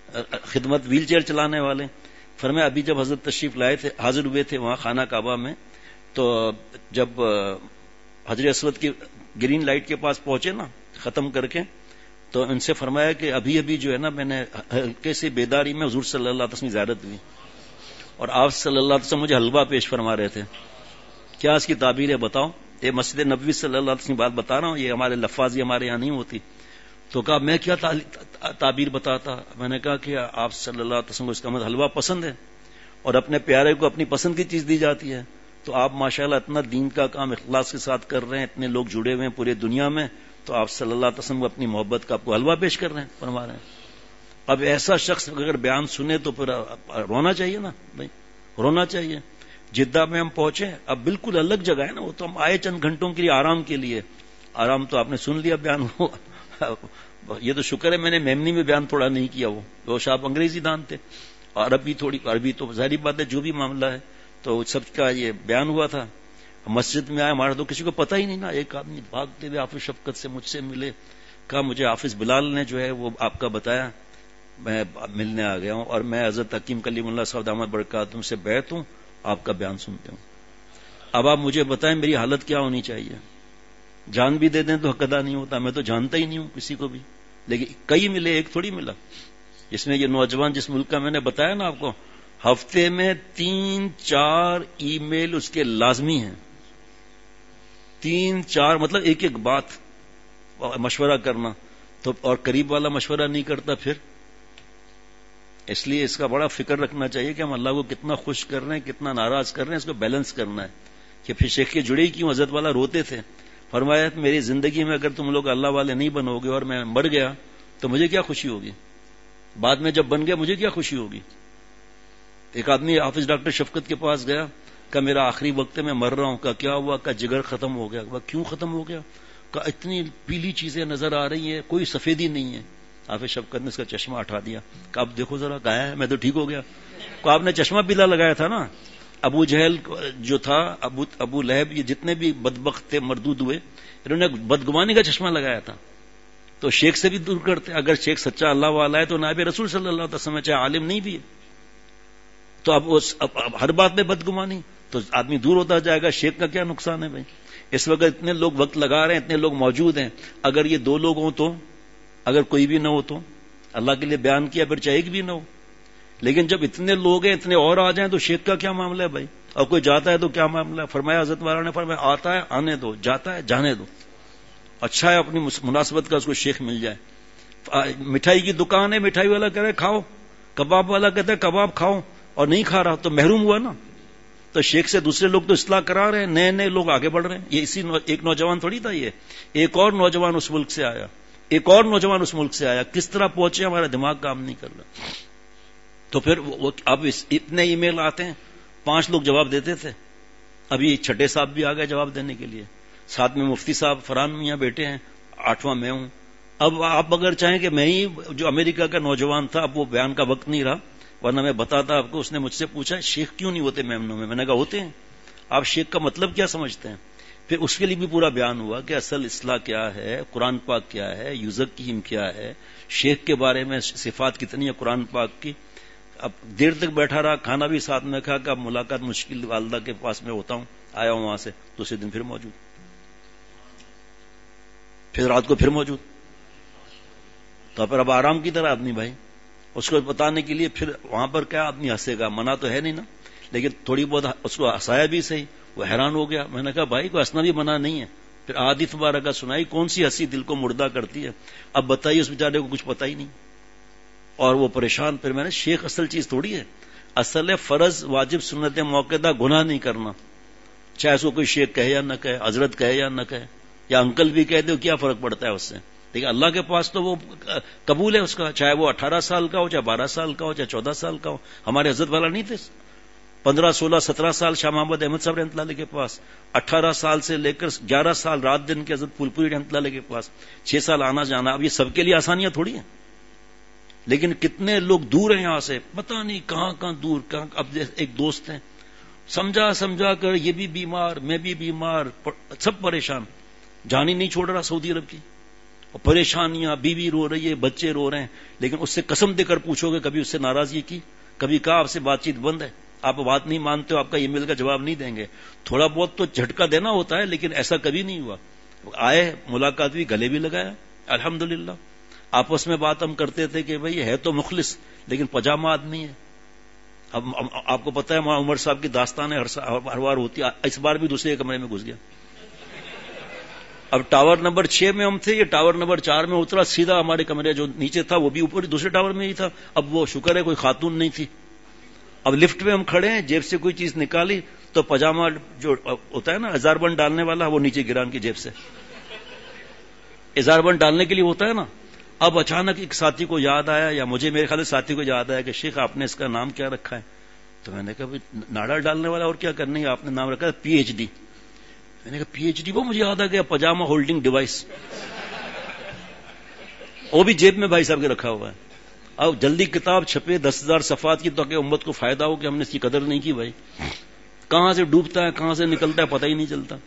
خدمت ویل چیئر چلانے والے. فرمایا ابھی جب حضرت تشریف لائے تھے حاضر ہوئے تھے وہاں خانہ کعبہ میں, تو جب حجر اسود کی گرین لائٹ کے پاس پہنچے نا ختم کر کے, تو ان سے فرمایا کہ ابھی ابھی جو ہے نا میں نے ہلکے سے بیداری میں حضور صلی اللہ علیہ وسلم کی زیارت ہوئی اور آپ صلی اللہ علیہ وسلم مجھے حلوہ پیش فرما رہے تھے. کیا اس کی تعبیر ہے بتاؤ؟ یہ مسجد نبوی صلی اللہ علیہ وسلم کی بات بتا رہا ہوں, یہ ہمارے لفاظی ہمارے یہاں نہیں ہوتی. تو کہا میں کیا تعبیر بتاتا؟ میں نے کہا کہ آپ صلی اللہ علیہ وسلم کو اس کا مطلب حلوہ پسند ہے اور اپنے پیارے کو اپنی پسند کی چیز دی جاتی ہے, تو آپ ماشاءاللہ اتنا دین کا کام اخلاص کے ساتھ کر رہے ہیں, اتنے لوگ جڑے ہوئے ہیں پورے دنیا میں, تو آپ صلی اللہ علیہ وسلم کو اپنی محبت کا آپ کو حلوہ پیش کر رہے ہیں, فرما رہے ہیں. اب ایسا شخص اگر بیان سنے تو پھر رونا چاہیے نا بھائی, رونا چاہیے. جدہ میں ہم پہنچے, اب بالکل الگ جگہ ہے نا, وہ تو ہم آئے چند گھنٹوں کے لیے آرام کے لیے. آرام تو آپ نے سن لیا بیان ہو. یہ تو شکر ہے میں نے میمنی میں بیان تھوڑا نہیں کیا, وہ وہ صاحب انگریزی دان تھے, اور عربی تھوڑی, عربی تو ظاہری بات ہے جو بھی معاملہ ہے تو سب کا یہ بیان ہوا تھا. مسجد میں آئے, ہمارا تو کسی کو پتہ ہی نہیں نا. ایک آدمی بھاگتے ہوئے حافظ شفقت سے مجھ سے ملے, کہا مجھے حافظ بلال نے جو ہے وہ آپ کا بتایا, میں ملنے آ گیا ہوں, اور میں حضرت حکیم کلیم اللہ صاحب دامت برکاتہم سے بیعت ہوں, آپ کا بیان سنتے ہوں. اب آپ مجھے بتائیں میری حالت کیا ہونی چاہیے؟ جان بھی دے دیں تو حق ادا نہیں ہوتا, میں تو جانتا ہی نہیں ہوں کسی کو بھی, لیکن کئی ملے, ایک تھوڑی ملا. اس میں یہ نوجوان جس ملک کا میں نے بتایا نا آپ کو, ہفتے میں تین چار ای میل اس کے لازمی ہیں, تین چار مطلب ایک ایک بات مشورہ کرنا, تو اور قریب والا مشورہ نہیں کرتا پھر. اس لیے اس کا بڑا فکر رکھنا چاہیے کہ ہم اللہ کو کتنا خوش کر رہے ہیں, کتنا ناراض کر رہے ہیں, اس کو بیلنس کرنا ہے. کہ پھر شیخ کے جڑے کیوں حضرت والا روتے تھے, فرمایا میری زندگی میں اگر تم لوگ اللہ والے نہیں بنو گے اور میں مر گیا تو مجھے کیا خوشی ہوگی, بعد میں جب بن گیا مجھے کیا خوشی ہوگی. ایک آدمی حافظ ڈاکٹر شفقت کے پاس گیا, کہ میرا آخری وقت میں مر رہا ہوں. کہ کیا ہوا؟ کہ جگر ختم ہو گیا. کہ کیوں ختم ہو گیا؟ کہ اتنی پیلی چیزیں نظر آ رہی ہیں, کوئی سفیدی نہیں ہے. حافظ شفقت نے اس کا چشمہ ہٹا دیا, کہ اب دیکھو ذرا, گایا ہے, میں تو ٹھیک ہو گیا. کو آپ نے چشمہ پیلا لگایا تھا نا. ابو جہل جو تھا, ابو ابو لہب, یہ جتنے بھی بدبخت تھے مردود ہوئے, انہوں نے بدگمانی کا چشمہ لگایا تھا. تو شیخ سے بھی دور کرتے. اگر شیخ سچا اللہ والا ہے تو نائب رسول صلی اللہ علیہ وسلم, چاہے عالم نہیں بھی ہے, تو اب, اب, اب ہر بات میں بدگمانی, تو آدمی دور ہوتا جائے گا. شیخ کا کیا نقصان ہے بھائی؟ اس وقت اتنے لوگ وقت لگا رہے ہیں, اتنے لوگ موجود ہیں. اگر یہ دو لوگ ہوں تو, اگر کوئی بھی نہ ہو تو, اللہ کے لیے بیان کیا پھر چاہے ایک بھی نہ ہو. لیکن جب اتنے لوگ ہیں, اتنے اور آ جائیں, تو شیخ کا کیا معاملہ ہے بھائی؟ اور کوئی جاتا ہے تو کیا معاملہ ہے؟ فرمایا حضرت والا نے, فرمایا آتا ہے آنے دو, جاتا ہے جانے دو. اچھا ہے اپنی مناسبت کا اس کو شیخ مل جائے. مٹھائی کی دکان ہے, مٹھائی والا کہہ رہے کھاؤ, کباب والا کہتا ہے کباب کھاؤ, اور نہیں کھا رہا تو محروم ہوا نا. تو شیخ سے دوسرے لوگ تو اصلاح کرا رہے ہیں, نئے نئے لوگ آگے بڑھ رہے ہیں. یہ اسی نو... ایک نوجوان تھوڑی تھا, یہ ایک اور نوجوان اس ملک سے آیا, ایک اور نوجوان اس ملک سے آیا. کس طرح پہنچے ہمارا دماغ کام نہیں کر رہا. تو پھر وہ اب اس اتنے ای میل آتے ہیں, پانچ لوگ جواب دیتے تھے, ابھی چھٹے صاحب بھی آ گئے جواب دینے کے لیے, ساتھ میں مفتی صاحب فرحان میاں بیٹھے ہیں, آٹھواں میں ہوں. اب آپ اگر چاہیں کہ میں ہی جو امریکہ کا نوجوان تھا, اب وہ بیان کا وقت نہیں رہا, ورنہ میں بتاتا آپ کو. اس نے مجھ سے پوچھا شیخ کیوں نہیں ہوتے میمنوں میں؟ میں نے کہا ہوتے ہیں. آپ شیخ کا مطلب کیا سمجھتے ہیں؟ پھر اس کے لیے بھی پورا بیان ہوا کہ اصل اصلاح کیا ہے, قرآن پاک کیا ہے, یوزک کی ہم کیا ہے, شیخ کے بارے میں صفات کتنی ہے قرآن پاک کی. اب دیر تک بیٹھا رہا, کھانا بھی ساتھ میں کھا. کہ اب ملاقات مشکل, والدہ کے پاس میں ہوتا ہوں, آیا ہوں وہاں سے, دوسرے دن پھر موجود, پھر رات کو پھر موجود. تو پھر اب آرام کی طرح آدمی بھائی, اس کو بتانے کے لیے پھر وہاں پر کیا آدمی ہنسے گا, منع تو ہے نہیں نا, لیکن تھوڑی بہت اس کو ہنسایا بھی صحیح. وہ حیران ہو گیا. میں نے کہا بھائی کو ہنسنا بھی منع نہیں ہے. پھر آدھی مبارکہ سنائی, کون سی ہنسی دل کو مردہ کرتی ہے. اب بتائیے, اس بیچارے کو کچھ پتہ ہی نہیں, اور وہ پریشان. پھر میں نے شیخ اصل چیز تھوڑی ہے, اصل ہے فرض واجب سنت موقع گناہ نہیں کرنا. چاہے اس کو کوئی شیخ کہے یا نہ کہے, حضرت کہے یا نہ کہے, یا انکل بھی کہہ دے, کیا فرق پڑتا ہے اس سے. لیکن اللہ کے پاس تو وہ قبول ہے اس کا, چاہے وہ اٹھارہ سال کا ہو, چاہے بارہ سال کا ہو, چاہے چودہ سال کا ہو. ہمارے حضرت والا نہیں تھے, پندرہ سولہ سترہ سال شاہ محمد احمد صاحب رحمۃ اللہ علیہ کے پاس, اٹھارہ سال سے لے کر گیارہ سال رات دن کے حضرت پھول پوری رحمۃ اللہ علیہ کے پاس, چھ سال آنا جانا. اب یہ سب کے لیے آسانیاں تھوڑی ہیں, لیکن کتنے لوگ دور ہیں یہاں سے, پتہ نہیں کہاں کہاں دور. کہاں اب ایک دوست ہیں, سمجھا سمجھا کر یہ بھی بیمار, میں بھی بیمار, سب پریشان, جان ہی نہیں چھوڑ رہا سعودی عرب کی. اور پریشانیاں، بیوی رو رہی ہے، بچے رو رہے ہیں، لیکن اس سے قسم دے کر پوچھو گے کبھی اس سے ناراضگی کی؟ کبھی کہا آپ سے بات چیت بند ہے، آپ بات نہیں مانتے ہو، آپ کا ای میل کا جواب نہیں دیں گے؟ تھوڑا بہت تو جھٹکا دینا ہوتا ہے، لیکن ایسا کبھی نہیں ہوا. آئے، ملاقات بھی، گلے بھی لگایا، الحمدللہ. آپس میں بات ہم کرتے تھے کہ بھئی ہے تو مخلص لیکن پجامہ آدمی ہے. اب آپ کو پتا ہے وہاں عمر صاحب کی داستانیں ہر بار ہوتی ہے، اس بار بھی دوسرے کمرے میں گھس گیا. اب ٹاور نمبر چھ میں ہم تھے، یہ ٹاور نمبر چار میں اترا، سیدھا ہمارے کمرے جو نیچے تھا وہ بھی اوپر دوسرے ٹاور میں ہی تھا. اب وہ شکر ہے کوئی خاتون نہیں تھی. اب لفٹ میں ہم کھڑے ہیں، جیب سے کوئی چیز نکالی تو پجامہ جو ہوتا ہے نا ہزار بند ڈالنے والا، وہ نیچے گرا ان کی جیب سے. ہزار بند ڈالنے کے لیے ہوتا ہے نا. اب اچانک ایک ساتھی کو یاد آیا، یا مجھے میرے خیال سے ساتھی کو یاد آیا کہ شیخ آپ نے اس کا نام کیا رکھا ہے؟ تو میں نے کہا ناڑا ڈالنے والا اور کیا کرنے ہے، آپ نے نام رکھا ہے پی ایچ ڈی. میں نے کہا پی ایچ ڈی، وہ مجھے یاد آ گیا پجامہ ہولڈنگ ڈیوائس، وہ بھی جیب میں بھائی صاحب کے رکھا ہوا ہے. اب جلدی کتاب چھپے دس ہزار صفحات کی، تو کہ امت کو فائدہ ہو کہ ہم نے اس کی قدر نہیں کی. بھائی کہاں سے ڈوبتا ہے کہاں سے نکلتا ہے پتہ ہی نہیں چلتا.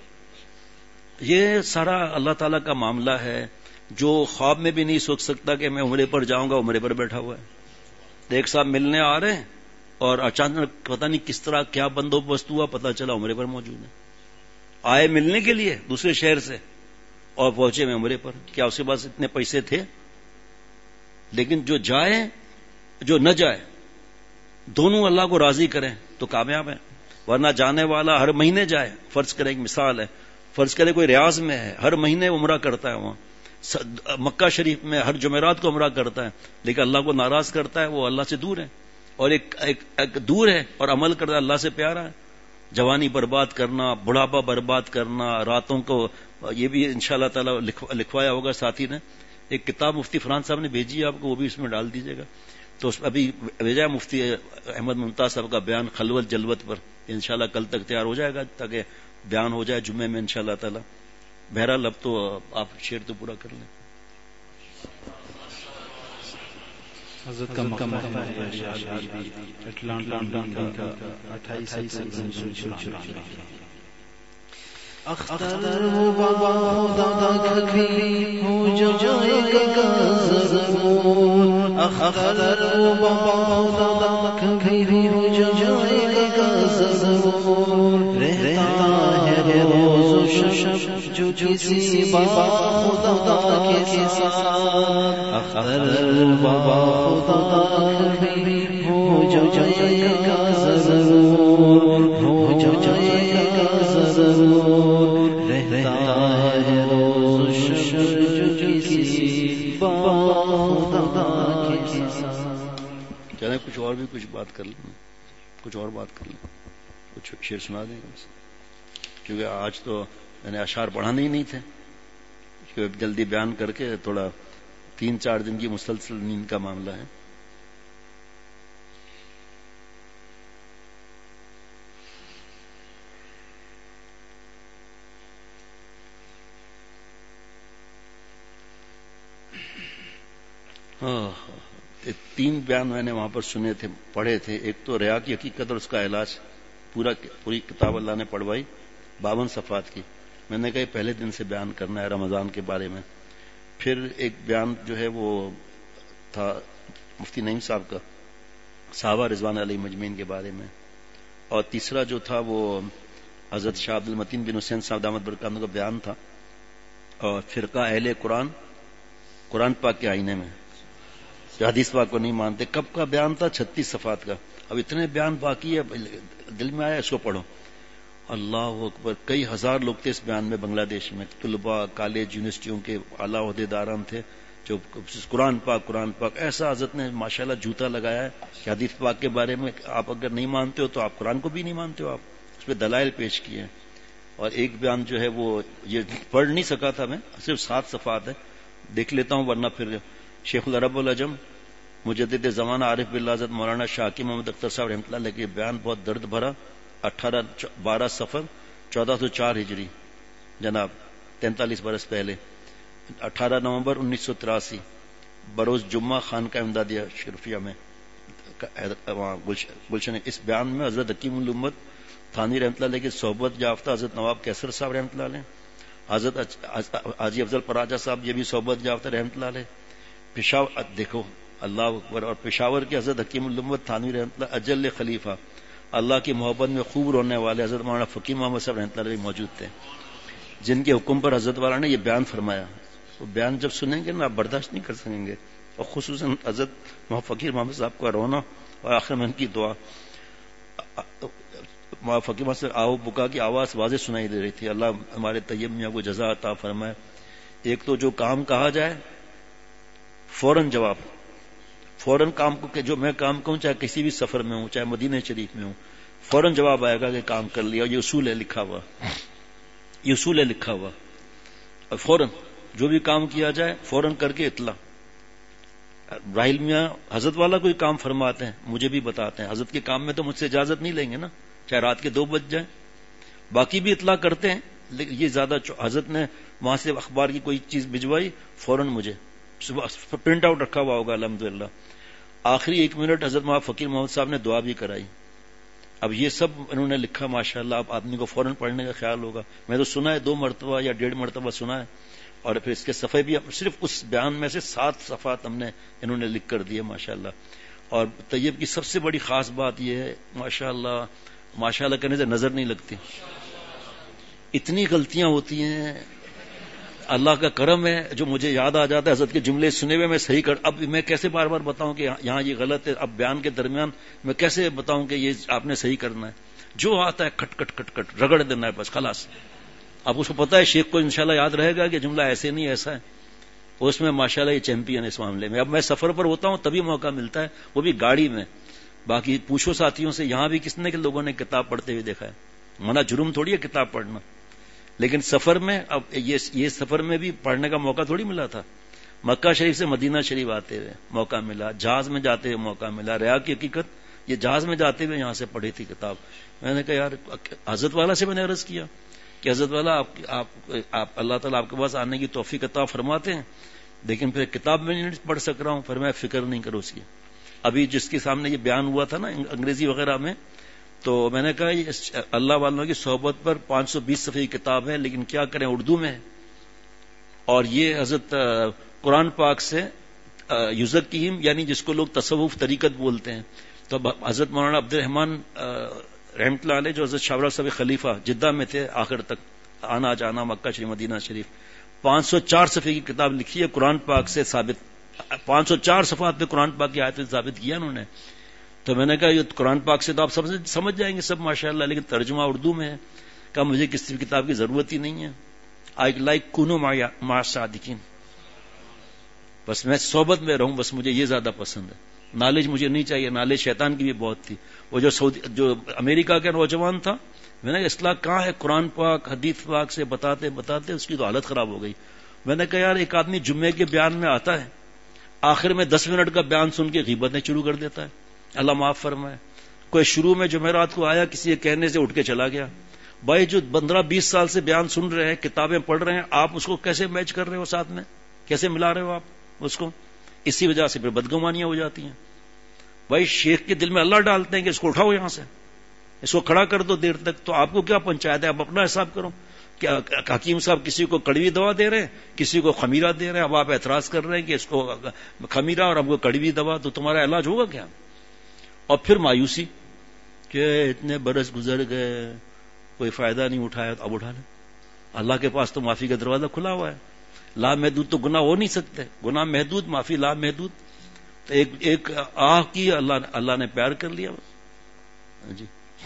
یہ سارا اللہ تعالیٰ کا معاملہ ہے، جو خواب میں بھی نہیں سوچ سکتا کہ میں عمرے پر جاؤں گا، عمرے پر بیٹھا ہوا ہے. ایک صاحب ملنے آ رہے ہیں اور اچانک پتہ نہیں کس طرح کیا بندوبست ہوا، پتہ چلا عمرے پر موجود ہے. آئے ملنے کے لیے دوسرے شہر سے اور پہنچے میں عمرے پر. کیا اس کے پاس اتنے پیسے تھے؟ لیکن جو جائے جو نہ جائے دونوں اللہ کو راضی کریں تو کامیاب ہیں. ورنہ جانے والا ہر مہینے جائے، فرض کریں ایک مثال ہے، فرض کریں کوئی ریاض میں ہے، ہر مہینے عمرہ کرتا ہے، وہاں مکہ شریف میں ہر جمعرات کو عمرہ کرتا ہے، لیکن اللہ کو ناراض کرتا ہے، وہ اللہ سے دور ہے. اور ایک, ایک, ایک دور ہے اور عمل کرتا ہے، اللہ سے پیارا ہے. جوانی برباد کرنا، بڑھاپا برباد کرنا، راتوں کو، یہ بھی انشاءاللہ تعالی لکھوایا ہوگا ساتھی نے. ایک کتاب مفتی فرحان صاحب نے بھیجی ہے آپ کو، وہ بھی اس میں ڈال دیجیے گا. تو ابھی بھیجا ہے مفتی احمد ممتاز صاحب کا بیان خلوت جلوت پر، انشاءاللہ کل تک تیار ہو جائے گا تاکہ بیان ہو جائے جمعے میں انشاءاللہ تعالی. بہرحال اب تو آپ شعر تو پورا کر لیں. حضرت کا مقبرہ ہے شادی اٹلانٹا کا اٹھائیس اختر وہ بابا کبھی ہو جائے گا ضرور، اختر وہ بابا کبھی ہو جائے گا ضرور. رہتا ہے روز و شب جو کسی بابا خدا کے ساتھ، اختر بابا خدا کبھی ہو جائے گا ضرور، ہو جائے گا ضرور. رہتا ہے روز شب جو کسی بابا خدا کے ساتھ. چلیں کچھ اور بھی کچھ بات کر لیں، کچھ اور بات کر لیں، کچھ شعر سنا دیں گے، کیونکہ آج تو میں نے اشعار پڑھانے ہی نہیں تھے، کیونکہ جلدی بیان کر کے تھوڑا تین چار دن کی مسلسل نیند کا معاملہ ہے. تین بیان میں نے وہاں پر سنے تھے، پڑھے تھے. ایک تو ریا کی حقیقت اور اس کا علاج، پورا پوری کتاب اللہ نے پڑھوائی باون صفحات کی. میں نے کہا پہلے دن سے بیان کرنا ہے رمضان کے بارے میں. پھر ایک بیان جو ہے وہ تھا مفتی نعیم صاحب کا صحابہ رضوان علیہ مجمعین کے بارے میں. اور تیسرا جو تھا وہ حضرت شاہ عبد المتین بن حسین صاحب دامت برکاتہ کا بیان تھا. اور فرقہ اہل قرآن قرآن پاک کے آئینے میں، جو حدیث پاک کو نہیں مانتے، کب کا بیان تھا؟ چھتیس صفحات کا. اب اتنے بیان باقی ہے، دل میں آیا اس کو پڑھو. اللہ اکبر، کئی ہزار لوگ تھے اس بیان میں بنگلہ دیش میں، طلباء، کالج، یونیورسٹیوں کے اعلیٰ عہدے داران تھے جو قرآن پاک قرآن پاک ایسا حضرت نے ماشاءاللہ جوتا لگایا ہے کہ حدیث پاک کے بارے میں آپ اگر نہیں مانتے ہو تو آپ قرآن کو بھی نہیں مانتے ہو. آپ اس پہ دلائل پیش کیے ہیں. اور ایک بیان جو ہے وہ یہ پڑھ نہیں سکا تھا میں، صرف سات صفحات ہے، دیکھ لیتا ہوں ورنہ پھر شیخ العرب العجم مجدد زمانہ عارف باللہ حضرت مولانا شاکی محمد اختر صاحب رحمۃ اللہ علیہ کے بیان بہت درد بھرا. اٹھارہ بارہ سفر چودہ سو چار ہجری، جناب تینتالیس برس پہلے، اٹھارہ نومبر انیس سو تراسی بروز جمعہ خانقاہ امدادیہ شرفیہ میں گلشن. اس بیان میں حضرت حکیم الامت تھانی رحمۃ اللہ علیہ کی صحبت یافتہ حضرت نواب کیسر صاحب رحمۃ اللہ علیہ حضرت حاجی افضل پراجا صاحب یہ بھی صحبت یافتہ رحمۃ اللہ علیہ پشاور، دیکھو اللہ اکبر، اور پشاور کے حضرت حکیم الامت تھانوی رحمۃ اللہ اجل خلیفہ، اللہ کی محبت میں خوب رونے والے حضرت مولانا فقیہ محمد صاحب رحمۃ اللہ علیہ موجود تھے، جن کے حکم پر حضرت والا نے یہ بیان فرمایا. وہ بیان جب سنیں گے نا آپ برداشت نہیں کر سکیں گے، اور خصوصاً حضرت محمد فقیر محمد صاحب کا رونا اور آخر میں ان کی دعا. فقیر محمد صاحب آو بکا کی آواز واضح سنائی دے رہی تھی. اللہ ہمارے طیب میاں کو جزا عطا فرمائے. ایک تو جو کام کہا جائے فوراً جواب، فوراً کام کو کہ جو میں کام کہوں چاہے کسی بھی سفر میں ہوں، چاہے مدینہ شریف میں ہوں، فوراً جواب آئے گا کہ کام کر لیا. یہ اصول ہے لکھا ہوا، یہ اصول ہے لکھا ہوا. اور فوراً جو بھی کام کیا جائے فوراً کر کے اطلاع. راہیل میاں حضرت والا کوئی کام فرماتے ہیں مجھے بھی بتاتے ہیں، حضرت کے کام میں تو مجھ سے اجازت نہیں لیں گے نا، چاہے رات کے دو بج جائیں. باقی بھی اطلاع کرتے ہیں لیکن یہ زیادہ حضرت نے وہاں سے اخبار کی کوئی چیز بھجوائی فوراً مجھے صبح پرنٹ آؤٹ رکھا ہوا ہوگا الحمدللہ. آخری ایک منٹ حضرت مولانا فقیر محمد صاحب نے دعا بھی کرائی. اب یہ سب انہوں نے لکھا ماشاءاللہ. اب آدمی کو فوراً پڑھنے کا خیال ہوگا. میں تو سنا ہے دو مرتبہ یا ڈیڑھ مرتبہ سنا ہے، اور پھر اس کے صفحے بھی صرف اس بیان میں سے سات صفحات ہم نے انہوں نے لکھ کر دیے ماشاءاللہ. اور طیب کی سب سے بڑی خاص بات یہ ہے ماشاءاللہ، ماشاءاللہ کرنے سے نظر نہیں لگتی. اتنی غلطیاں ہوتی ہیں، اللہ کا کرم ہے جو مجھے یاد آ جاتا ہے حضرت کے جملے سنے ہوئے میں صحیح کر. اب میں کیسے بار بار بتاؤں کہ یہاں یہ غلط ہے، اب بیان کے درمیان میں کیسے بتاؤں کہ یہ آپ نے صحیح کرنا ہے. جو آتا ہے کھٹ کھٹ کھٹ کھٹ رگڑ دینا ہے بس خلاص. اب اس کو پتا ہے شیخ کو انشاءاللہ یاد رہے گا کہ جملہ ایسے نہیں ایسا ہے. اس میں ماشاءاللہ یہ چیمپئن ہے اس معاملے میں. اب میں سفر پر ہوتا ہوں تبھی موقع ملتا ہے، وہ بھی گاڑی میں. باقی پوچھو ساتھیوں سے یہاں بھی کس نے کہ لوگوں نے کتاب پڑھتے ہوئے دیکھا ہے. منع جرم تھوڑی ہے کتاب پڑھنا، لیکن سفر میں اب یہ یہ سفر میں بھی پڑھنے کا موقع تھوڑی ملا تھا. مکہ شریف سے مدینہ شریف آتے ہوئے موقع ملا، جہاز میں جاتے ہوئے موقع ملا. ریا کی حقیقت یہ جہاز میں جاتے ہوئے یہاں سے پڑھی تھی کتاب. میں نے کہا یار حضرت والا سے میں نے عرض کیا کہ حضرت والا آپ, آپ, آپ اللہ تعالیٰ آپ کے پاس آنے کی توفیق عطا فرماتے ہیں، لیکن پھر کتاب میں نہیں پڑھ سک رہا ہوں. پھر میں فکر نہیں کرو اس کی. ابھی جس کے سامنے یہ بیان ہوا تھا نا انگریزی وغیرہ میں، تو میں نے کہا یہ اللہ والوں کی صحبت پر پانچ سو بیس صفحے کی کتاب ہے، لیکن کیا کریں اردو میں ہے. اور یہ حضرت قرآن پاک سے یزکیم یعنی جس کو لوگ تصوف طریقت بولتے ہیں، تو حضرت مولانا عبد الرحمان رحمۃ اللہ علیہ جو حضرت شاہ ولی صاحب خلیفہ جدہ میں تھے آخر تک آنا جانا مکہ شریف مدینہ شریف، پانچ سو چار صفحے کی کتاب لکھی ہے قرآن پاک سے ثابت. پانچ سو چار صفحات پہ قرآن پاک کی آیت ثابت کیا انہوں نے. تو میں نے کہا یہ قرآن پاک سے تو آپ سمجھ جائیں گے سب ماشاءاللہ، لیکن ترجمہ اردو میں ہے. کہا مجھے کسی کتاب کی ضرورت ہی نہیں ہے. آئی لائک کونو مع صادقین، بس میں صحبت میں رہوں، بس مجھے یہ زیادہ پسند ہے. نالج مجھے نہیں چاہیے، نالج شیطان کی بھی بہت تھی. وہ جو سعودی جو امریکہ کا نوجوان تھا، میں نے اصلاح کہاں ہے قرآن پاک حدیث پاک سے بتاتے بتاتے اس کی تو حالت خراب ہو گئی. میں نے کہا یار ایک آدمی جمعے کے بیان میں آتا ہے، آخر میں دس منٹ کا بیان سن کے غیبتیں شروع کر دیتا ہے. اللہ معاف فرمائے. کوئی شروع میں جمعرات کو آیا کسی کے کہنے سے اٹھ کے چلا گیا. بھائی جو پندرہ بیس سال سے بیان سن رہے ہیں کتابیں پڑھ رہے ہیں، آپ اس کو کیسے میچ کر رہے ہو ساتھ میں، کیسے ملا رہے ہو آپ اس کو؟ اسی وجہ سے پھر بدگمانیاں ہو جاتی ہیں. بھائی شیخ کے دل میں اللہ ڈالتے ہیں کہ اس کو اٹھاؤ یہاں سے، اس کو کھڑا کر دو دیر تک. تو آپ کو کیا پنچایت ہے؟ آپ اپنا حساب کرو. کیا حکیم صاحب کسی کو کڑوی دوا دے رہے ہیں، کسی کو خمیرہ دے رہے ہیں، اب آپ اعتراض کر رہے ہیں کہ اس کو خمیرہ اور ہم کو کڑوی دوا، تو تمہارا علاج ہوگا کیا؟ اور پھر مایوسی کہ اتنے برس گزر گئے کوئی فائدہ نہیں اٹھایا، تو اب اٹھا لیں. اللہ کے پاس تو معافی کا دروازہ کھلا ہوا ہے. لا محدود تو گناہ ہو نہیں سکتے، گناہ محدود، معافی لا محدود. تو ایک ایک آہ کی اللہ اللہ نے پیار کر لیا. جی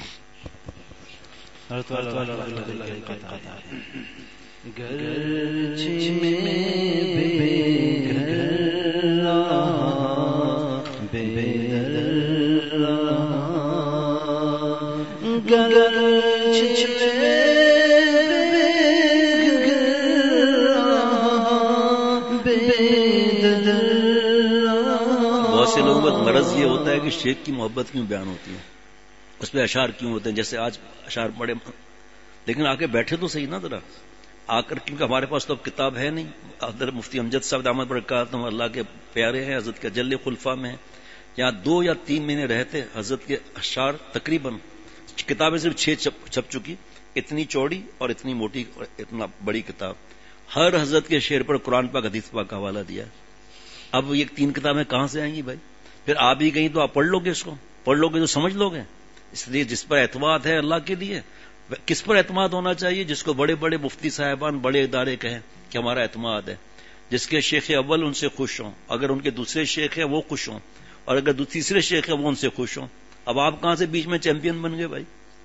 بہت سے لوگوں کا مرض یہ ہوتا ہے کہ شیخ کی محبت کیوں بیان ہوتی ہے، اس پہ اشعار کیوں ہوتے ہیں، جیسے آج اشعار پڑھے. لیکن آ کے بیٹھے تو صحیح نا ذرا آ کر، کیونکہ ہمارے پاس تو اب کتاب ہے نہیں. حضرت مفتی امجد صاحب دامت برکاتہم اللہ کے پیارے ہیں، حضرت کے جل خلفا میں یہاں دو یا تین مہینے رہتے، حضرت کے اشعار تقریباً کتابیں صرف چھ چھپ, چھپ چکی، اتنی چوڑی اور اتنی موٹی اور اتنا بڑی کتاب، ہر حضرت کے شعر پر قرآن پاک حدیث پاک کا حوالہ دیا۔ اب یہ تین کتابیں کہاں سے آئیں گی بھائی؟ پھر آپ ہی کہیں تو آپ پڑھ لو گے، اس کو پڑھ لو گے تو سمجھ لو گے۔ اس لیے جس پر اعتماد ہے اللہ کے لیے، کس پر اعتماد ہونا چاہیے؟ جس کو بڑے بڑے مفتی صاحبان بڑے ادارے کہیں کہ ہمارا اعتماد ہے، جس کے شیخ اول ان سے خوش ہوں، اگر ان کے دوسرے شیخ ہیں وہ خوش ہوں، اور اگر تیسرے شیخ ہیں وہ ان سے خوش ہوں۔ اب آپ کہاں سے بیچ میں چیمپئن بن گئے بھائی؟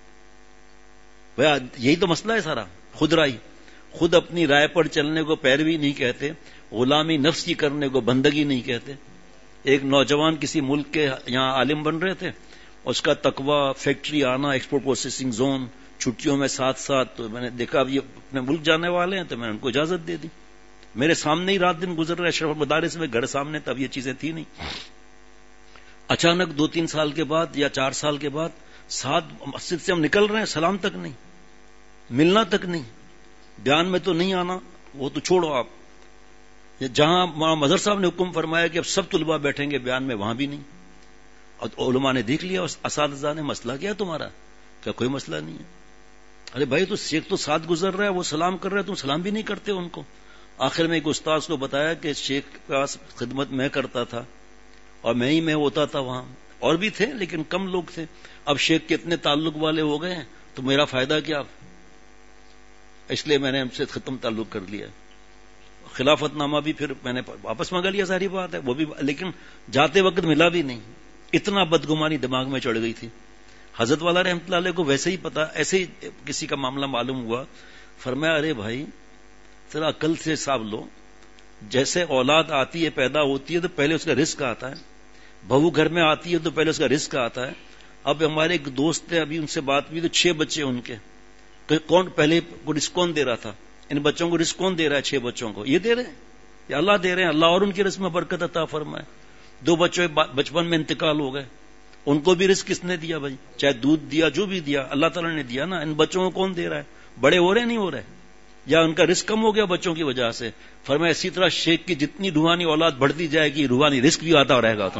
یہی تو مسئلہ ہے سارا، خود رائی، خود اپنی رائے پر چلنے کو پیروی نہیں کہتے، غلامی نفس کی کرنے کو بندگی نہیں کہتے۔ ایک نوجوان کسی ملک کے یہاں عالم بن رہے تھے، اس کا تقوی، فیکٹری آنا، ایکسپورٹ پروسیسنگ زون، چھٹیوں میں ساتھ ساتھ، تو میں نے دیکھا اب یہ اپنے ملک جانے والے ہیں تو میں نے ان کو اجازت دے دی۔ میرے سامنے ہی رات دن گزر رہا ہے اشرف المدارس میں، گھر سامنے، تب یہ چیزیں تھی نہیں۔ اچانک دو تین سال کے بعد یا چار سال کے بعد ساتھ مسجد سے ہم نکل رہے ہیں، سلام تک نہیں، ملنا تک نہیں، بیان میں تو نہیں آنا، وہ تو چھوڑو آپ، جہاں مظہر صاحب نے حکم فرمایا کہ اب سب طلباء بیٹھیں گے بیان میں، وہاں بھی نہیں۔ اور علماء نے دیکھ لیا، اساتذہ نے، مسئلہ کیا ہے تمہارا؟ کیا کوئی مسئلہ نہیں ہے؟ ارے بھائی تو شیخ تو ساتھ گزر رہا ہے، وہ سلام کر رہا ہے، تم سلام بھی نہیں کرتے ان کو۔ آخر میں ایک استاذ کو بتایا کہ شیخ کے پاس خدمت میں کرتا تھا اور میں ہی میں ہوتا تھا وہاں، اور بھی تھے لیکن کم لوگ تھے، اب شیخ کے اتنے تعلق والے ہو گئے ہیں تو میرا فائدہ کیا؟ اس لیے میں نے ہم سے ختم تعلق کر لیا۔ خلافت نامہ بھی پھر میں نے واپس منگا لیا، ساری بات ہے وہ بھی، لیکن جاتے وقت ملا بھی نہیں، اتنا بدگمانی دماغ میں چڑھ گئی تھی۔ حضرت والا رحمۃ اللہ علیہ کو ویسے ہی پتا، ایسے ہی کسی کا معاملہ معلوم ہوا، فرمایا ارے بھائی ذرا عقل سے حساب لو، جیسے اولاد آتی ہے، پیدا ہوتی ہے تو پہلے اس کا رزق آتا ہے، بہو گھر میں آتی ہے تو پہلے اس کا رزق آتا ہے۔ اب ہمارے ایک دوست ہیں، ابھی ان سے بات ہوئی تو چھ بچے ان کے، کون پہلے رزق کون دے رہا تھا؟ ان بچوں کو رزق کون دے رہا ہے؟ چھ بچوں کو یہ دے رہے ہیں یا اللہ دے رہے ہیں؟ اللہ اور ان کی رزق میں برکت عطا فرمائے۔ دو بچوں بچپن میں انتقال ہو گئے، ان کو بھی رزق کس نے دیا بھائی؟ چاہے دودھ دیا، جو بھی دیا اللہ تعالیٰ نے دیا نا۔ ان بچوں کو کون دے رہا ہے؟ بڑے ہو رہے نہیں ہو رہے، یا ان کا رزق کم ہو گیا بچوں کی وجہ سے؟ فرمایا اسی طرح شیخ کی جتنی روحانی اولاد بڑھتی جائے گی، روحانی رزق بھی آتا رہے گا۔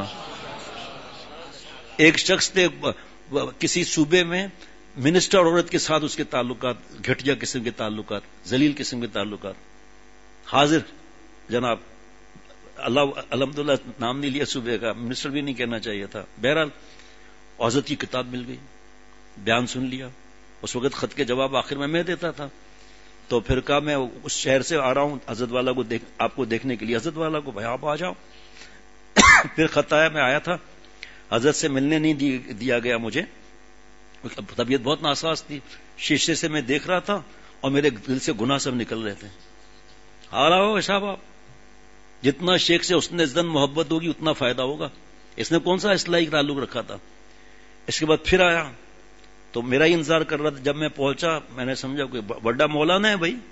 ایک شخص تھے کسی صوبے میں، منسٹر عورت کے ساتھ اس کے تعلقات گھٹیا قسم کے تعلقات، ذلیل قسم کے تعلقات، حاضر جناب، اللہ الحمدللہ نام نہیں لیا صوبے کا، منسٹر بھی نہیں کہنا چاہیے تھا۔ بہرحال حضرت کی کتاب مل گئی، بیان سن لیا۔ اس وقت خط کے جواب آخر میں میں دیتا تھا، تو پھر کہا میں اس شہر سے آ رہا ہوں حضرت والا کو دیکھ آپ کو دیکھنے کے لیے۔ حضرت والا کو بھائی آپ آ جاؤ۔ پھر خط آیا، میں آیا تھا، حضرت سے ملنے نہیں دیا گیا مجھے، طبیعت بہت ناساز تھی، شیشے سے میں دیکھ رہا تھا اور میرے دل سے گناہ سب نکل رہے تھے۔ آ رہا ہو صاحب، آپ جتنا شیخ سے اس نے زن محبت ہوگی اتنا فائدہ ہوگا۔ اس نے کون سا اصلاحی تعلق رکھا تھا؟ اس کے بعد پھر آیا تو میرا ہی انتظار کر رہا تھا۔ جب میں پہنچا میں نے سمجھا کوئی بڑا مولانا ہے بھائی،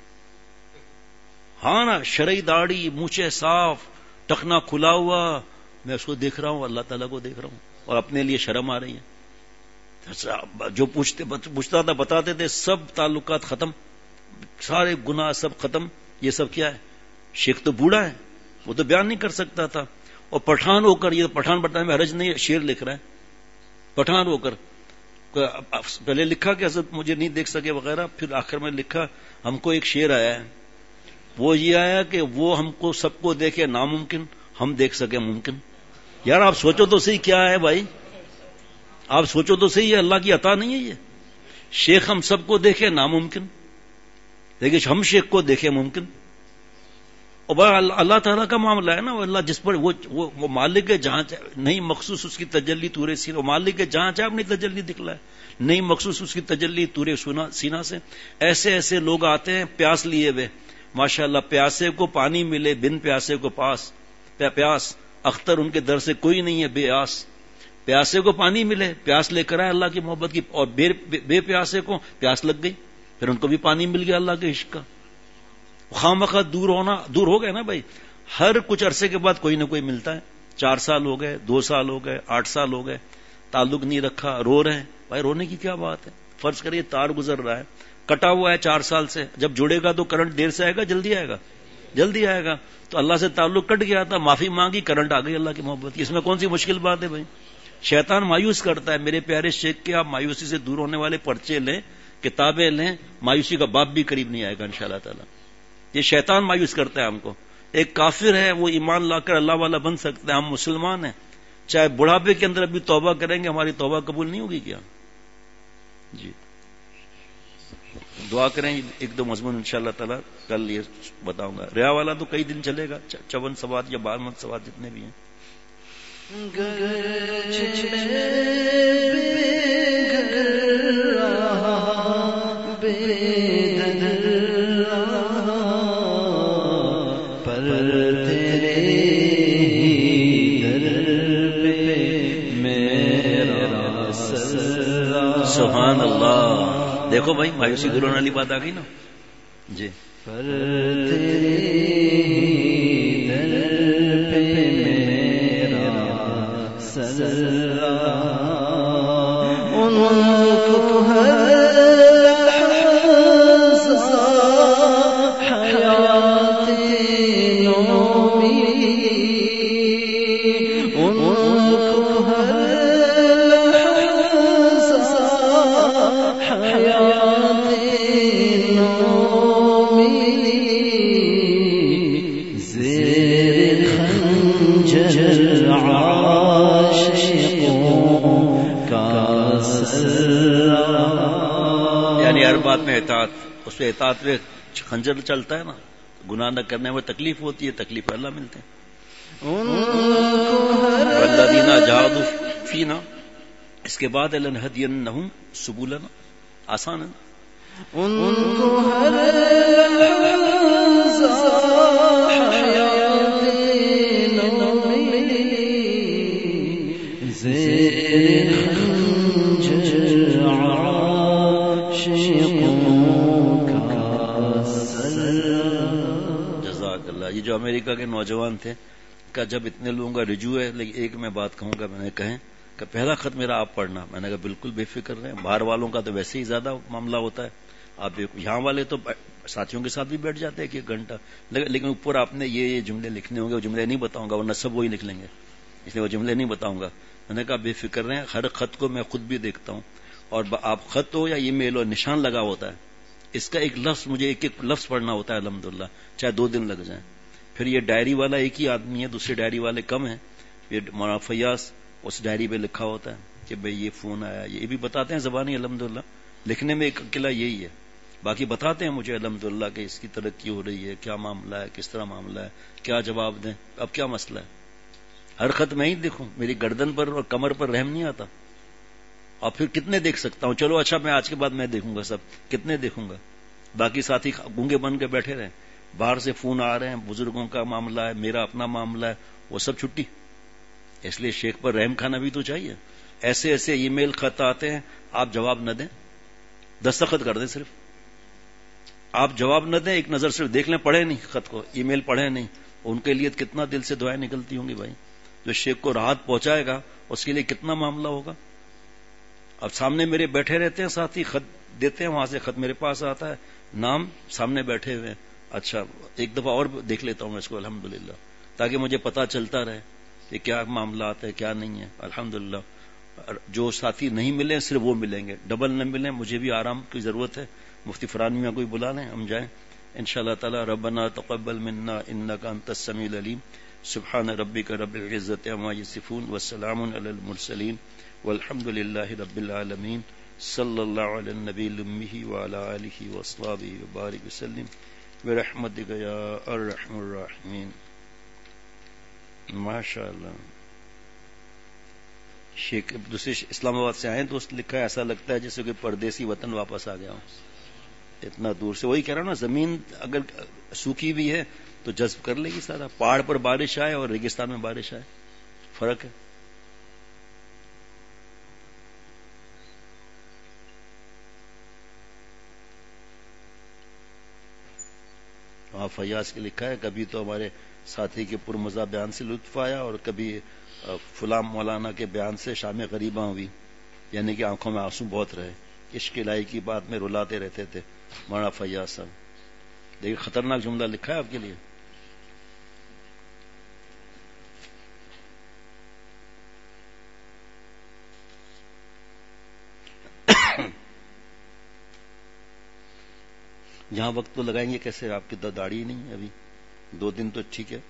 ہاں نا، شرعی داڑھی، مونچھیں صاف، ٹخنا کھلا ہوا، میں اس کو دیکھ رہا ہوں، اللہ تعالیٰ کو دیکھ رہا ہوں، اور اپنے لیے شرم آ رہی ہے۔ جو پوچھتے پوچھتا تھا بتاتے تھے، سب تعلقات ختم، سارے گناہ سب ختم۔ یہ سب کیا ہے؟ شیخ تو بوڑھا ہے، وہ تو بیان نہیں کر سکتا تھا، اور پٹھان ہو کر، یہ پٹھان پٹھان میں حرج نہیں، شعر لکھ رہا ہے پٹھان ہو کر۔ پہلے لکھا کہ حضرت مجھے نہیں دیکھ سکے وغیرہ، پھر آخر میں لکھا ہم کو ایک شعر آیا ہے، وہ یہ آیا کہ وہ ہم کو سب کو دیکھے ناممکن، ہم دیکھ سکے ممکن۔ یار آپ سوچو تو صحیح، کیا ہے بھائی؟ آپ سوچو تو صحیح، ہے اللہ کی عطا نہیں ہے یہ؟ شیخ ہم سب کو دیکھے ناممکن، لیکن ہم شیخ کو دیکھے ممکن۔ اور اللہ تعالیٰ کا معاملہ ہے نا، وہ اللہ جس پر وہ وہ, وہ مالک ہے، جہاں نہیں مخصوص اس کی تجلی تورے سینہ، وہ مالک ہے جہاں چاہے اپنی تجلی دکھلائے، نہیں مخصوص اس کی تجلی تورے سینہ سے۔ ایسے ایسے لوگ آتے ہیں پیاس لیے ہوئے، ماشاءاللہ، پیاسے کو پانی ملے، بن پیاسے کو پاس پیاس، اختر ان کے در سے کوئی نہیں ہے بے آس۔ پیاسے کو پانی ملے، پیاس لے کر آئے اللہ کی محبت کی، اور بے, بے پیاسے کو پیاس لگ گئی، پھر ان کو بھی پانی مل گیا اللہ کے عشق کا۔ خامخواہ دور ہونا، دور ہو گئے نا بھائی، ہر کچھ عرصے کے بعد کوئی نہ کوئی ملتا ہے۔ چار سال ہو گئے، دو سال ہو گئے، آٹھ سال ہو گئے، تعلق نہیں رکھا، رو رہے ہیں۔ بھائی رونے کی کیا بات ہے؟ فرض کریے تار گزر رہا ہے، کٹا ہوا ہے چار سال سے، جب جڑے گا تو کرنٹ دیر سے آئے گا جلدی آئے گا؟ جلدی آئے گا۔ تو اللہ سے تعلق کٹ گیا تھا، معافی مانگی، کرنٹ آ گئی اللہ کی محبت کی، اس میں کون سی مشکل بات ہے بھائی؟ شیطان مایوس کرتا ہے. میرے پیارے شیخ کے آپ مایوسی سے دور ہونے والے پرچے لیں, کتابیں لیں, مایوسی کا باپ بھی قریب نہیں آئے گا انشاءاللہ تعالی. یہ شیطان مایوس کرتا ہے ہم کو. ایک کافر ہے وہ ایمان لا کر اللہ والا بن سکتا ہے, ہم مسلمان ہیں, چاہے بڑھاپے کے اندر ابھی توبہ کریں گے ہماری توبہ قبول نہیں ہوگی کیا؟ جی دعا کریں. ایک دو مضمون انشاءاللہ تعالی کل یہ بتاؤں گا. ریا والا تو کئی دن چلے گا, چون سواد یا بارہ سواد جتنے بھی ہیں. سبحان اللہ. دیکھو بھائی مایوسی دور ہونے والی بات آ گئی نا. جی پر تیرے در پہ میرا سرا, ان کو ہر لحظہ حیات نو ملی, ان کو ہر حیات نو ملی, زیر خنجر عاشقوں کا سرا. یعنی ہر بات میں اطاعت, اس پہ اطاعت میں خنجر چلتا ہے نا, گناہ نہ کرنے میں تکلیف ہوتی ہے, تکلیف اللہ ملتے ہیں. والذین جاہدوا فینا, اس کے بعد لنہدینہم سبلنا, آسان ہے. ان کو ہر لحظہ حیات نو ملی, زیر خنجر عاشقوں کا سرا. جزاک اللہ. یہ جو امریکہ کے نوجوان تھے کہ جب اتنے لوگوں کا رجوع ہے, لیکن ایک میں بات کہوں گا, میں نے کہیں کہ پہلا خط میرا آپ پڑھنا. میں نے کہا بالکل بے فکر رہے, باہر والوں کا تو ویسے ہی زیادہ معاملہ ہوتا ہے, آپ یہاں والے تو ساتھیوں کے ساتھ بھی بیٹھ جاتے ہیں کہ ایک گھنٹہ, لیکن اوپر آپ نے یہ یہ جملے لکھنے ہوں گے, وہ جملے نہیں بتاؤں گا ورنہ سب وہی لکھ لیں گے, اس لیے وہ جملے نہیں بتاؤں گا. میں نے کہا بے فکر رہے, ہر خط کو میں خود بھی دیکھتا ہوں, اور آپ خط ہو یا ای میل ہو نشان لگا ہوتا ہے, اس کا ایک لفظ مجھے ایک ایک لفظ پڑھنا ہوتا ہے الحمدللہ, چاہے دو دن لگ جائیں. پھر یہ ڈائری والا ایک ہی آدمی ہے, دوسرے ڈائری والے کم ہیں. یہ مولانا فیاض, اس ڈائری پہ لکھا ہوتا ہے کہ بھئی یہ فون آیا, یہ بھی بتاتے ہیں زبانی الحمدللہ. لکھنے میں ایک اکیلا یہی ہے, باقی بتاتے ہیں مجھے الحمدللہ کہ اس کی ترقی ہو رہی ہے, کیا معاملہ ہے, کس طرح معاملہ ہے, کیا جواب دیں, اب کیا مسئلہ ہے. ہر خط میں ہی دیکھوں, میری گردن پر اور کمر پر رحم نہیں آتا. اور پھر کتنے دیکھ سکتا ہوں, چلو اچھا میں آج کے بعد میں دیکھوں گا سب, کتنے دیکھوں گا. باقی ساتھی گونگے بن کے بیٹھے رہے, باہر سے فون آ رہے ہیں, بزرگوں کا معاملہ ہے, میرا اپنا معاملہ ہے, وہ سب چھٹی. اس لیے شیخ پر رحم کھانا بھی تو چاہیے. ایسے ایسے ای میل خط آتے ہیں, آپ جواب نہ دیں, دستخط کر دیں, صرف آپ جواب نہ دیں, ایک نظر صرف دیکھ لیں, پڑھے نہیں خط کو, ای میل پڑھے نہیں. ان کے لیے کتنا دل سے دعائیں نکلتی ہوں گی بھائی. جو شیخ کو راحت پہنچائے گا اس کے لیے کتنا معاملہ ہوگا. اب سامنے میرے بیٹھے رہتے ہیں ساتھی, خط دیتے ہیں, وہاں سے خط میرے پاس آتا ہے, نام سامنے بیٹھے ہوئے ہیں, اچھا ایک دفعہ اور دیکھ لیتا ہوں اس کو الحمدللہ, تاکہ مجھے پتا چلتا رہے کہ کیا معاملات ہے کیا نہیں ہے. الحمدللہ جو ساتھی نہیں ملے صرف وہ ملیں گے, ڈبل نہ ملیں. مجھے بھی آرام کی ضرورت ہے, مفتی فرانی میں کوئی بلا لیں, ہم جائیں انشاءاللہ تعالی. ربنا تقبل منا انک انت السمیع العلیم, سبحان ربک رب العزت عما یصفون, والسلام علی المرسلین, والحمد للہ رب العالمین. صلی اللہ علی النبی المی وعلی آلہ واصحابہ وبارک وسلم برحمتک یا ارحم الراحمین. ماشاء اللہ. شیخ دوسرے اسلام آباد سے آئے تو اس لکھا ہے ایسا لگتا ہے جیسے کہ پردیسی وطن واپس آ گیا ہوں, اتنا دور سے. وہی کہہ رہا ہوں نا, زمین اگر سوکھی بھی ہے تو جذب کر لے گی سارا. پہاڑ پر بارش آئے اور ریگستان میں بارش آئے, فرق ہے. وہاں فیاض کے لکھا ہے, کبھی تو ہمارے ساتھی کے پرمزہ بیان سے لطف آیا, اور کبھی فلاں مولانا کے بیان سے شام غریباں ہوئی, یعنی کہ آنکھوں میں آنسو بہت رہے. عشق الہی کی بات میں رلاتے رہتے تھے مولانا فیاض صاحب. دیکھیے خطرناک جملہ لکھا ہے آپ کے لیے. یہاں وقت تو لگائیں گے کیسے؟ آپ کی تو داڑھی ہی نہیں ہے ابھی، دو دن تو ٹھیک ہے،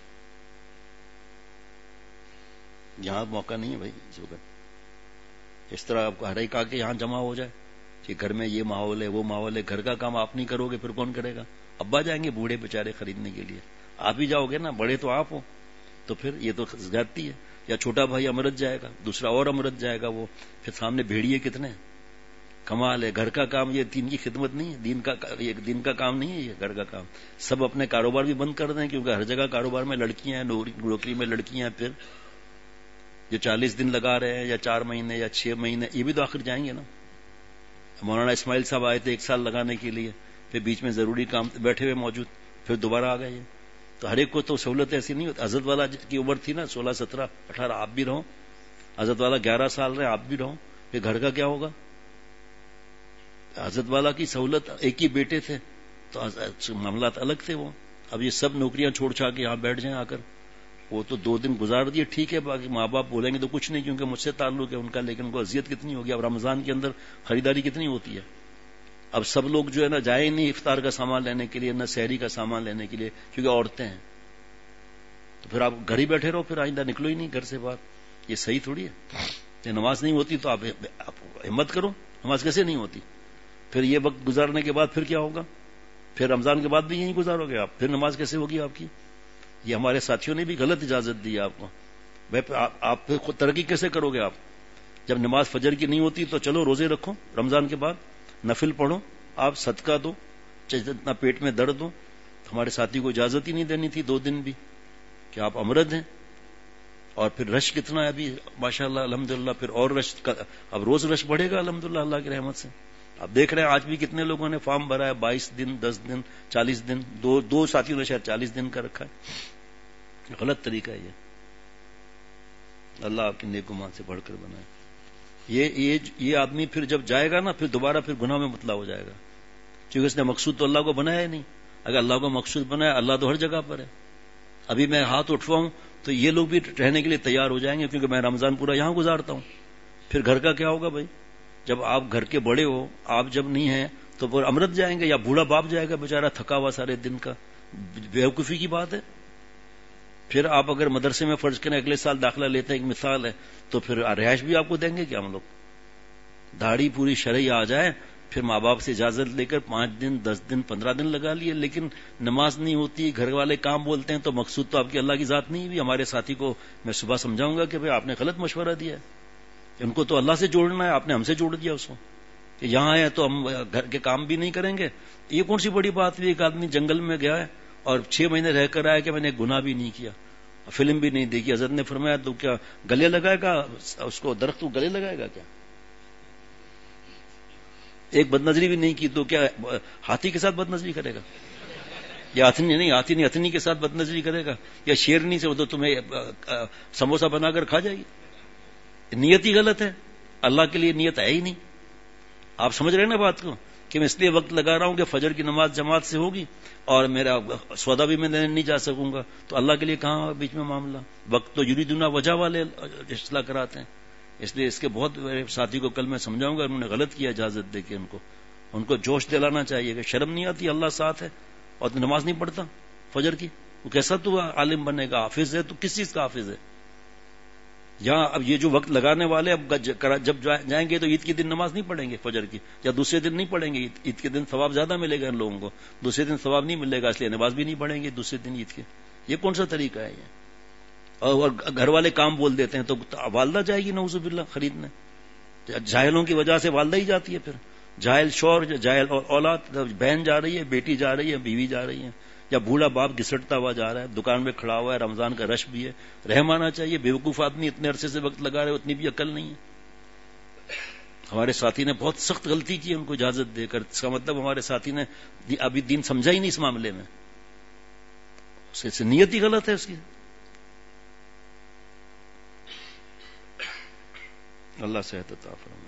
یہاں موقع نہیں ہے بھائی اس وقت۔ اس طرح آپ کو ہر ایک آ کے یہاں جمع ہو جائے کہ گھر میں یہ ماحول ہے وہ ماحول ہے، گھر کا کام آپ نہیں کرو گے پھر کون کرے گا؟ ابا جائیں گے بوڑھے بیچارے خریدنے کے لیے، آپ ہی جاؤ گے نا، بڑے تو آپ ہو، تو پھر یہ تو زیادتی ہے۔ یا چھوٹا بھائی امرت جائے گا، دوسرا اور امرت جائے گا، وہ پھر سامنے بھیڑیے کتنے ہیں؟ کمال ہے۔ گھر کا کام یہ دین کی خدمت نہیں ہے، دین کا یہ دین کا کام نہیں ہے، یہ گھر کا کام۔ سب اپنے کاروبار بھی بند کر دیں کیونکہ ہر جگہ کاروبار میں لڑکیاں ہیں، نوکری میں لڑکیاں ہیں، پھر جو چالیس دن لگا رہے ہیں یا چار مہینے یا چھ مہینے، یہ بھی تو آخر جائیں گے نا۔ مولانا اسماعیل صاحب آئے تھے ایک سال لگانے کے لیے، پھر بیچ میں ضروری کام بیٹھے ہوئے موجود، پھر دوبارہ آ گئے۔ تو ہر ایک کو تو سہولت ایسی نہیں ہوتی۔ حضرت والا کی عمر تھی نا سولہ سترہ اٹھارہ، آپ بھی رہو، حضرت والا گیارہ سال رہے، آپ بھی رہو، پھر گھر کا کیا ہوگا؟ حضرت والا کی سہولت، ایک ہی بیٹے تھے تو معاملات الگ تھے وہ۔ اب یہ سب نوکریاں چھوڑ چھاڑ کے یہاں بیٹھ جائیں آ کر، وہ تو دو دن گزار دیے ٹھیک ہے، باقی ماں باپ بولیں گے تو کچھ نہیں کیونکہ مجھ سے تعلق ہے ان کا، لیکن ان کو اذیت کتنی ہوگی۔ اب رمضان کے اندر خریداری کتنی ہوتی ہے، اب سب لوگ جو ہے نا جائیں نہیں افطار کا سامان لینے کے لیے، نہ سحری کا سامان لینے کے لیے، کیونکہ عورتیں ہیں۔ تو پھر آپ گھر ہی بیٹھے رہو، پھر آئندہ نکلو ہی نہیں گھر سے باہر، یہ صحیح تھوڑی ہے۔ یہ نماز نہیں ہوتی تو آپ ہمت کرو، نماز کیسے نہیں ہوتی؟ پھر یہ وقت گزارنے کے بعد پھر کیا ہوگا؟ پھر رمضان کے بعد بھی یہیں گزارو گے آپ، پھر نماز کیسے ہوگی آپ کی؟ یہ ہمارے ساتھیوں نے بھی غلط اجازت دی آپ کو۔ بھائی آپ پھر خود ترقی کیسے کرو گے آپ؟ جب نماز فجر کی نہیں ہوتی تو چلو روزے رکھو، رمضان کے بعد نفل پڑھو، آپ صدقہ دو، جتنا پیٹ میں درد ہو۔ ہمارے ساتھی کو اجازت ہی نہیں دینی تھی دو دن بھی کہ آپ امرد ہیں۔ اور پھر رش کتنا ہے ابھی ماشاءاللہ الحمدللہ، پھر اور رش، اب روز رش بڑھے گا الحمدللہ اللہ کی رحمت سے۔ آپ دیکھ رہے ہیں آج بھی کتنے لوگوں نے فارم بھرا ہے، بائیس دن، دس دن، چالیس دن، دو دو ساتھیوں نے شاید چالیس دن کا رکھا ہے۔ غلط طریقہ ہے یہ، اللہ آپ کی نیک گمان سے بڑھ کر بنائے۔ یہ یہ یہ آدمی پھر جب جائے گا نا پھر دوبارہ پھر گناہ میں مبتلا ہو جائے گا، کیونکہ اس نے مقصود تو اللہ کو بنایا ہی نہیں۔ اگر اللہ کو مقصود بنایا، اللہ تو ہر جگہ پر ہے۔ ابھی میں ہاتھ اٹھواؤں تو یہ لوگ بھی رہنے کے لیے تیار ہو جائیں گے کیونکہ میں رمضان پورا یہاں گزارتا ہوں۔ پھر گھر کا کیا ہوگا بھائی؟ جب آپ گھر کے بڑے ہو، آپ جب نہیں ہیں تو پھر امرت جائیں گے یا بوڑھا باپ جائے گا بیچارہ تھکا ہوا سارے دن کا، بیوقوفی کی بات ہے۔ پھر آپ اگر مدرسے میں فرض کریں اگلے سال داخلہ لیتے ہیں، ایک مثال ہے، تو پھر رہائش بھی آپ کو دیں گے کیا ہم لوگ؟ داڑھی پوری شرعی آ جائے، پھر ماں باپ سے اجازت لے کر پانچ دن دس دن پندرہ دن لگا لیے، لیکن نماز نہیں ہوتی، گھر والے کام بولتے ہیں، تو مقصود تو آپ کی اللہ کی ذات نہیں ہوئی۔ ہمارے ساتھی کو میں صبح سمجھاؤں گا کہ بھائی آپ نے غلط مشورہ دیا ہے، ان کو تو اللہ سے جوڑنا ہے، آپ نے ہم سے جوڑ دیا اس کو کہ یہاں آئے تو ہم گھر کے کام بھی نہیں کریں گے۔ یہ کون سی بڑی بات ہوئی؟ ایک آدمی جنگل میں گیا ہے اور چھ مہینے رہ کر آیا کہ میں نے گناہ بھی نہیں کیا، فلم بھی نہیں دیکھی۔ حضرت نے فرمایا تو کیا گلے لگائے گا اس کو، درخت کو گلے لگائے گا کیا؟ ایک بد نظری بھی نہیں کی تو کیا ہاتھی کے ساتھ بد نظری کرے گا؟ یا ہاتھی نہیں ہاتھی نہیں ہتھنی کے ساتھ بد نظری کرے گا؟ یا شیرنی سے تو تمہیں سموسہ بنا کر کھا جائے گی؟ نیت ہی غلط ہے، اللہ کے لیے نیت ہے ہی نہیں۔ آپ سمجھ رہے ہیں نا بات کو کہ میں اس لیے وقت لگا رہا ہوں کہ فجر کی نماز جماعت سے ہوگی اور میرا سودا بھی میں نہیں جا سکوں گا، تو اللہ کے لیے کہاں بیچ میں معاملہ؟ وقت تو یریدون وجہ والے اصلاح کراتے ہیں، اس لیے اس کے بہت ساتھی کو کل میں سمجھاؤں گا، انہوں نے غلط کیا اجازت دے کے۔ ان کو ان کو جوش دلانا چاہیے کہ شرم نہیں آتی، اللہ ساتھ ہے اور نماز نہیں پڑھتا فجر کی، وہ کیسا تو عالم بنے گا؟ حافظ ہے تو کس چیز کا حافظ ہے؟ یہاں اب یہ جو وقت لگانے والے اب جب جائیں گے تو عید کے دن نماز نہیں پڑھیں گے فجر کی، یا دوسرے دن نہیں پڑھیں گے، عید کے دن ثواب زیادہ ملے گا ان لوگوں کو، دوسرے دن ثواب نہیں ملے گا، اس لیے نماز بھی نہیں پڑھیں گے دوسرے دن عید کے۔ یہ کون سا طریقہ ہے یہ؟ اور گھر والے کام بول دیتے ہیں تو والدہ جائے گی نعوذ باللہ خریدنے، جاہلوں کی وجہ سے والدہ ہی جاتی ہے، پھر جاہل شور، جاہل اولاد، بہن جا رہی ہے، بیٹی جا رہی ہے، بیوی جا رہی ہے، یا بوڑھا باپ گھسٹتا ہوا جا رہا ہے، دکان میں کھڑا ہوا ہے، رمضان کا رش بھی ہے، رحم آنا چاہیے۔ بیوقوف آدمی اتنے عرصے سے وقت لگا رہے، اتنی بھی عقل نہیں ہے۔ ہمارے ساتھی نے بہت سخت غلطی کی ان کو اجازت دے کر، اس کا مطلب ہمارے ساتھی نے ابھی دین سمجھا ہی نہیں اس معاملے میں، اس سے نیت ہی غلط ہے اس کی۔ اللہ صحت عطا فرمائے۔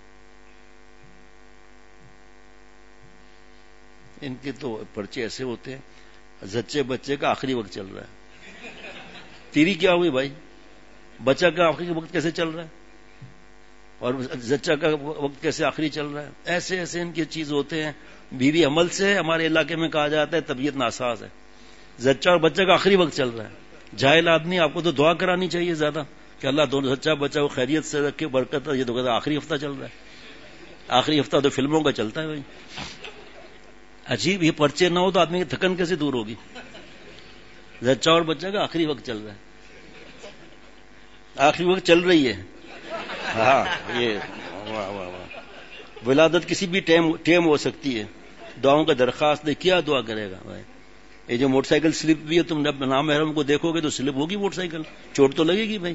ان کے تو پرچے ایسے ہوتے ہیں، زچے بچے کا آخری وقت چل رہا ہے، تیری کیا ہوئی بھائی؟ بچہ کا آخری وقت کیسے چل رہا ہے؟ اور زچہ کا وقت کیسے آخری چل رہا ہے. ایسے ایسے ان کی چیز ہوتے ہیں. بیوی عمل سے ہمارے علاقے میں کہا جاتا ہے طبیعت ناساز ہے. زچہ اور بچہ کا آخری وقت چل رہا ہے. جاہل آدمی آپ کو تو دعا کرانی چاہیے زیادہ کہ اللہ دونوں زچہ بچہ کو خیریت سے رکھے, برکت. یہ تو کہتا آخری ہفتہ چل رہا ہے. آخری ہفتہ تو فلموں کا چلتا ہے بھائی. عجیب, یہ پرچے نہ ہو تو آدمی کی تھکن کیسے دور ہوگی. زچہ اور بچہ کا آخری وقت چل رہا ہے, آخری وقت چل رہی ہے. ہاں یہ واہ واہ واہ. ولادت کسی بھی ٹائم ٹائم ہو سکتی ہے. دعاؤں کا درخواست دے, کیا دعا کرے گا بھائی. یہ جو موٹر سائیکل سلپ بھی ہے, تم نام محرم کو دیکھو گے تو سلپ ہوگی موٹر سائیکل, چوٹ تو لگے گی بھائی.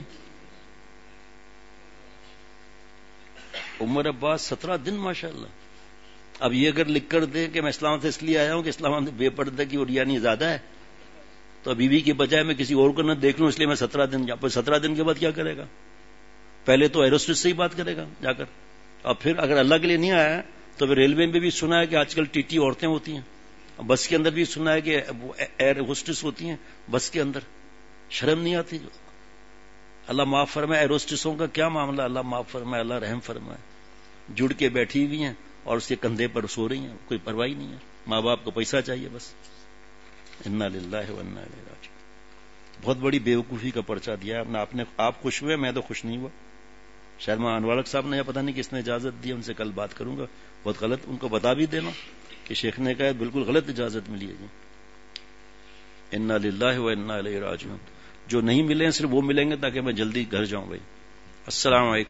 عمر عباس سترہ دن ماشاء اللہ. اب یہ اگر لکھ کر دے کہ میں اسلام سے اس لیے آیا ہوں کہ اسلام بے پردہ کی اور یعنی زیادہ ہے, تو بیوی کی بجائے میں کسی اور کو نہ دیکھ لوں اس لیے میں سترہ دن جا. سترہ دن کے بعد کیا کرے گا؟ پہلے تو ایروسٹس سے ہی بات کرے گا جا کر, اور پھر اگر اللہ کے لیے نہیں آیا تو پھر ریلوے میں بھی سنا ہے کہ آج کل ٹی ٹی عورتیں ہوتی ہیں, بس کے اندر بھی سنا ہے کہ ایئر ہوسٹس ہوتی ہیں بس کے اندر. شرم نہیں آتی؟ اللہ معاف فرمائے. ایروسٹسوں کا کیا معاملہ, اللہ معاف فرمائے, اللہ رحم فرمائے. جڑ کے بیٹھی ہوئی ہیں اور اس کے کندھے پر سو رہی ہیں, کوئی پرواہ نہیں ہے. ماں باپ کو پیسہ چاہیے بس. انا للہ و انا الیہ راجعون. بہت بڑی بیوقوفی کا پرچہ دیا ہے آپ نے. آپ خوش ہوئے, میں تو خوش نہیں ہوا. شاید میں انوالک صاحب نے, یا پتہ نہیں کس نے اجازت دی, ان سے کل بات کروں گا. بہت غلط, ان کو بتا بھی دینا کہ شیخ نے کہا بالکل غلط اجازت ملی ہے جی. انا للہ و انا الیہ راجعون. جو نہیں ملے ہیں صرف وہ ملیں گے تاکہ میں جلدی گھر جاؤں بھائی. السلام علیکم.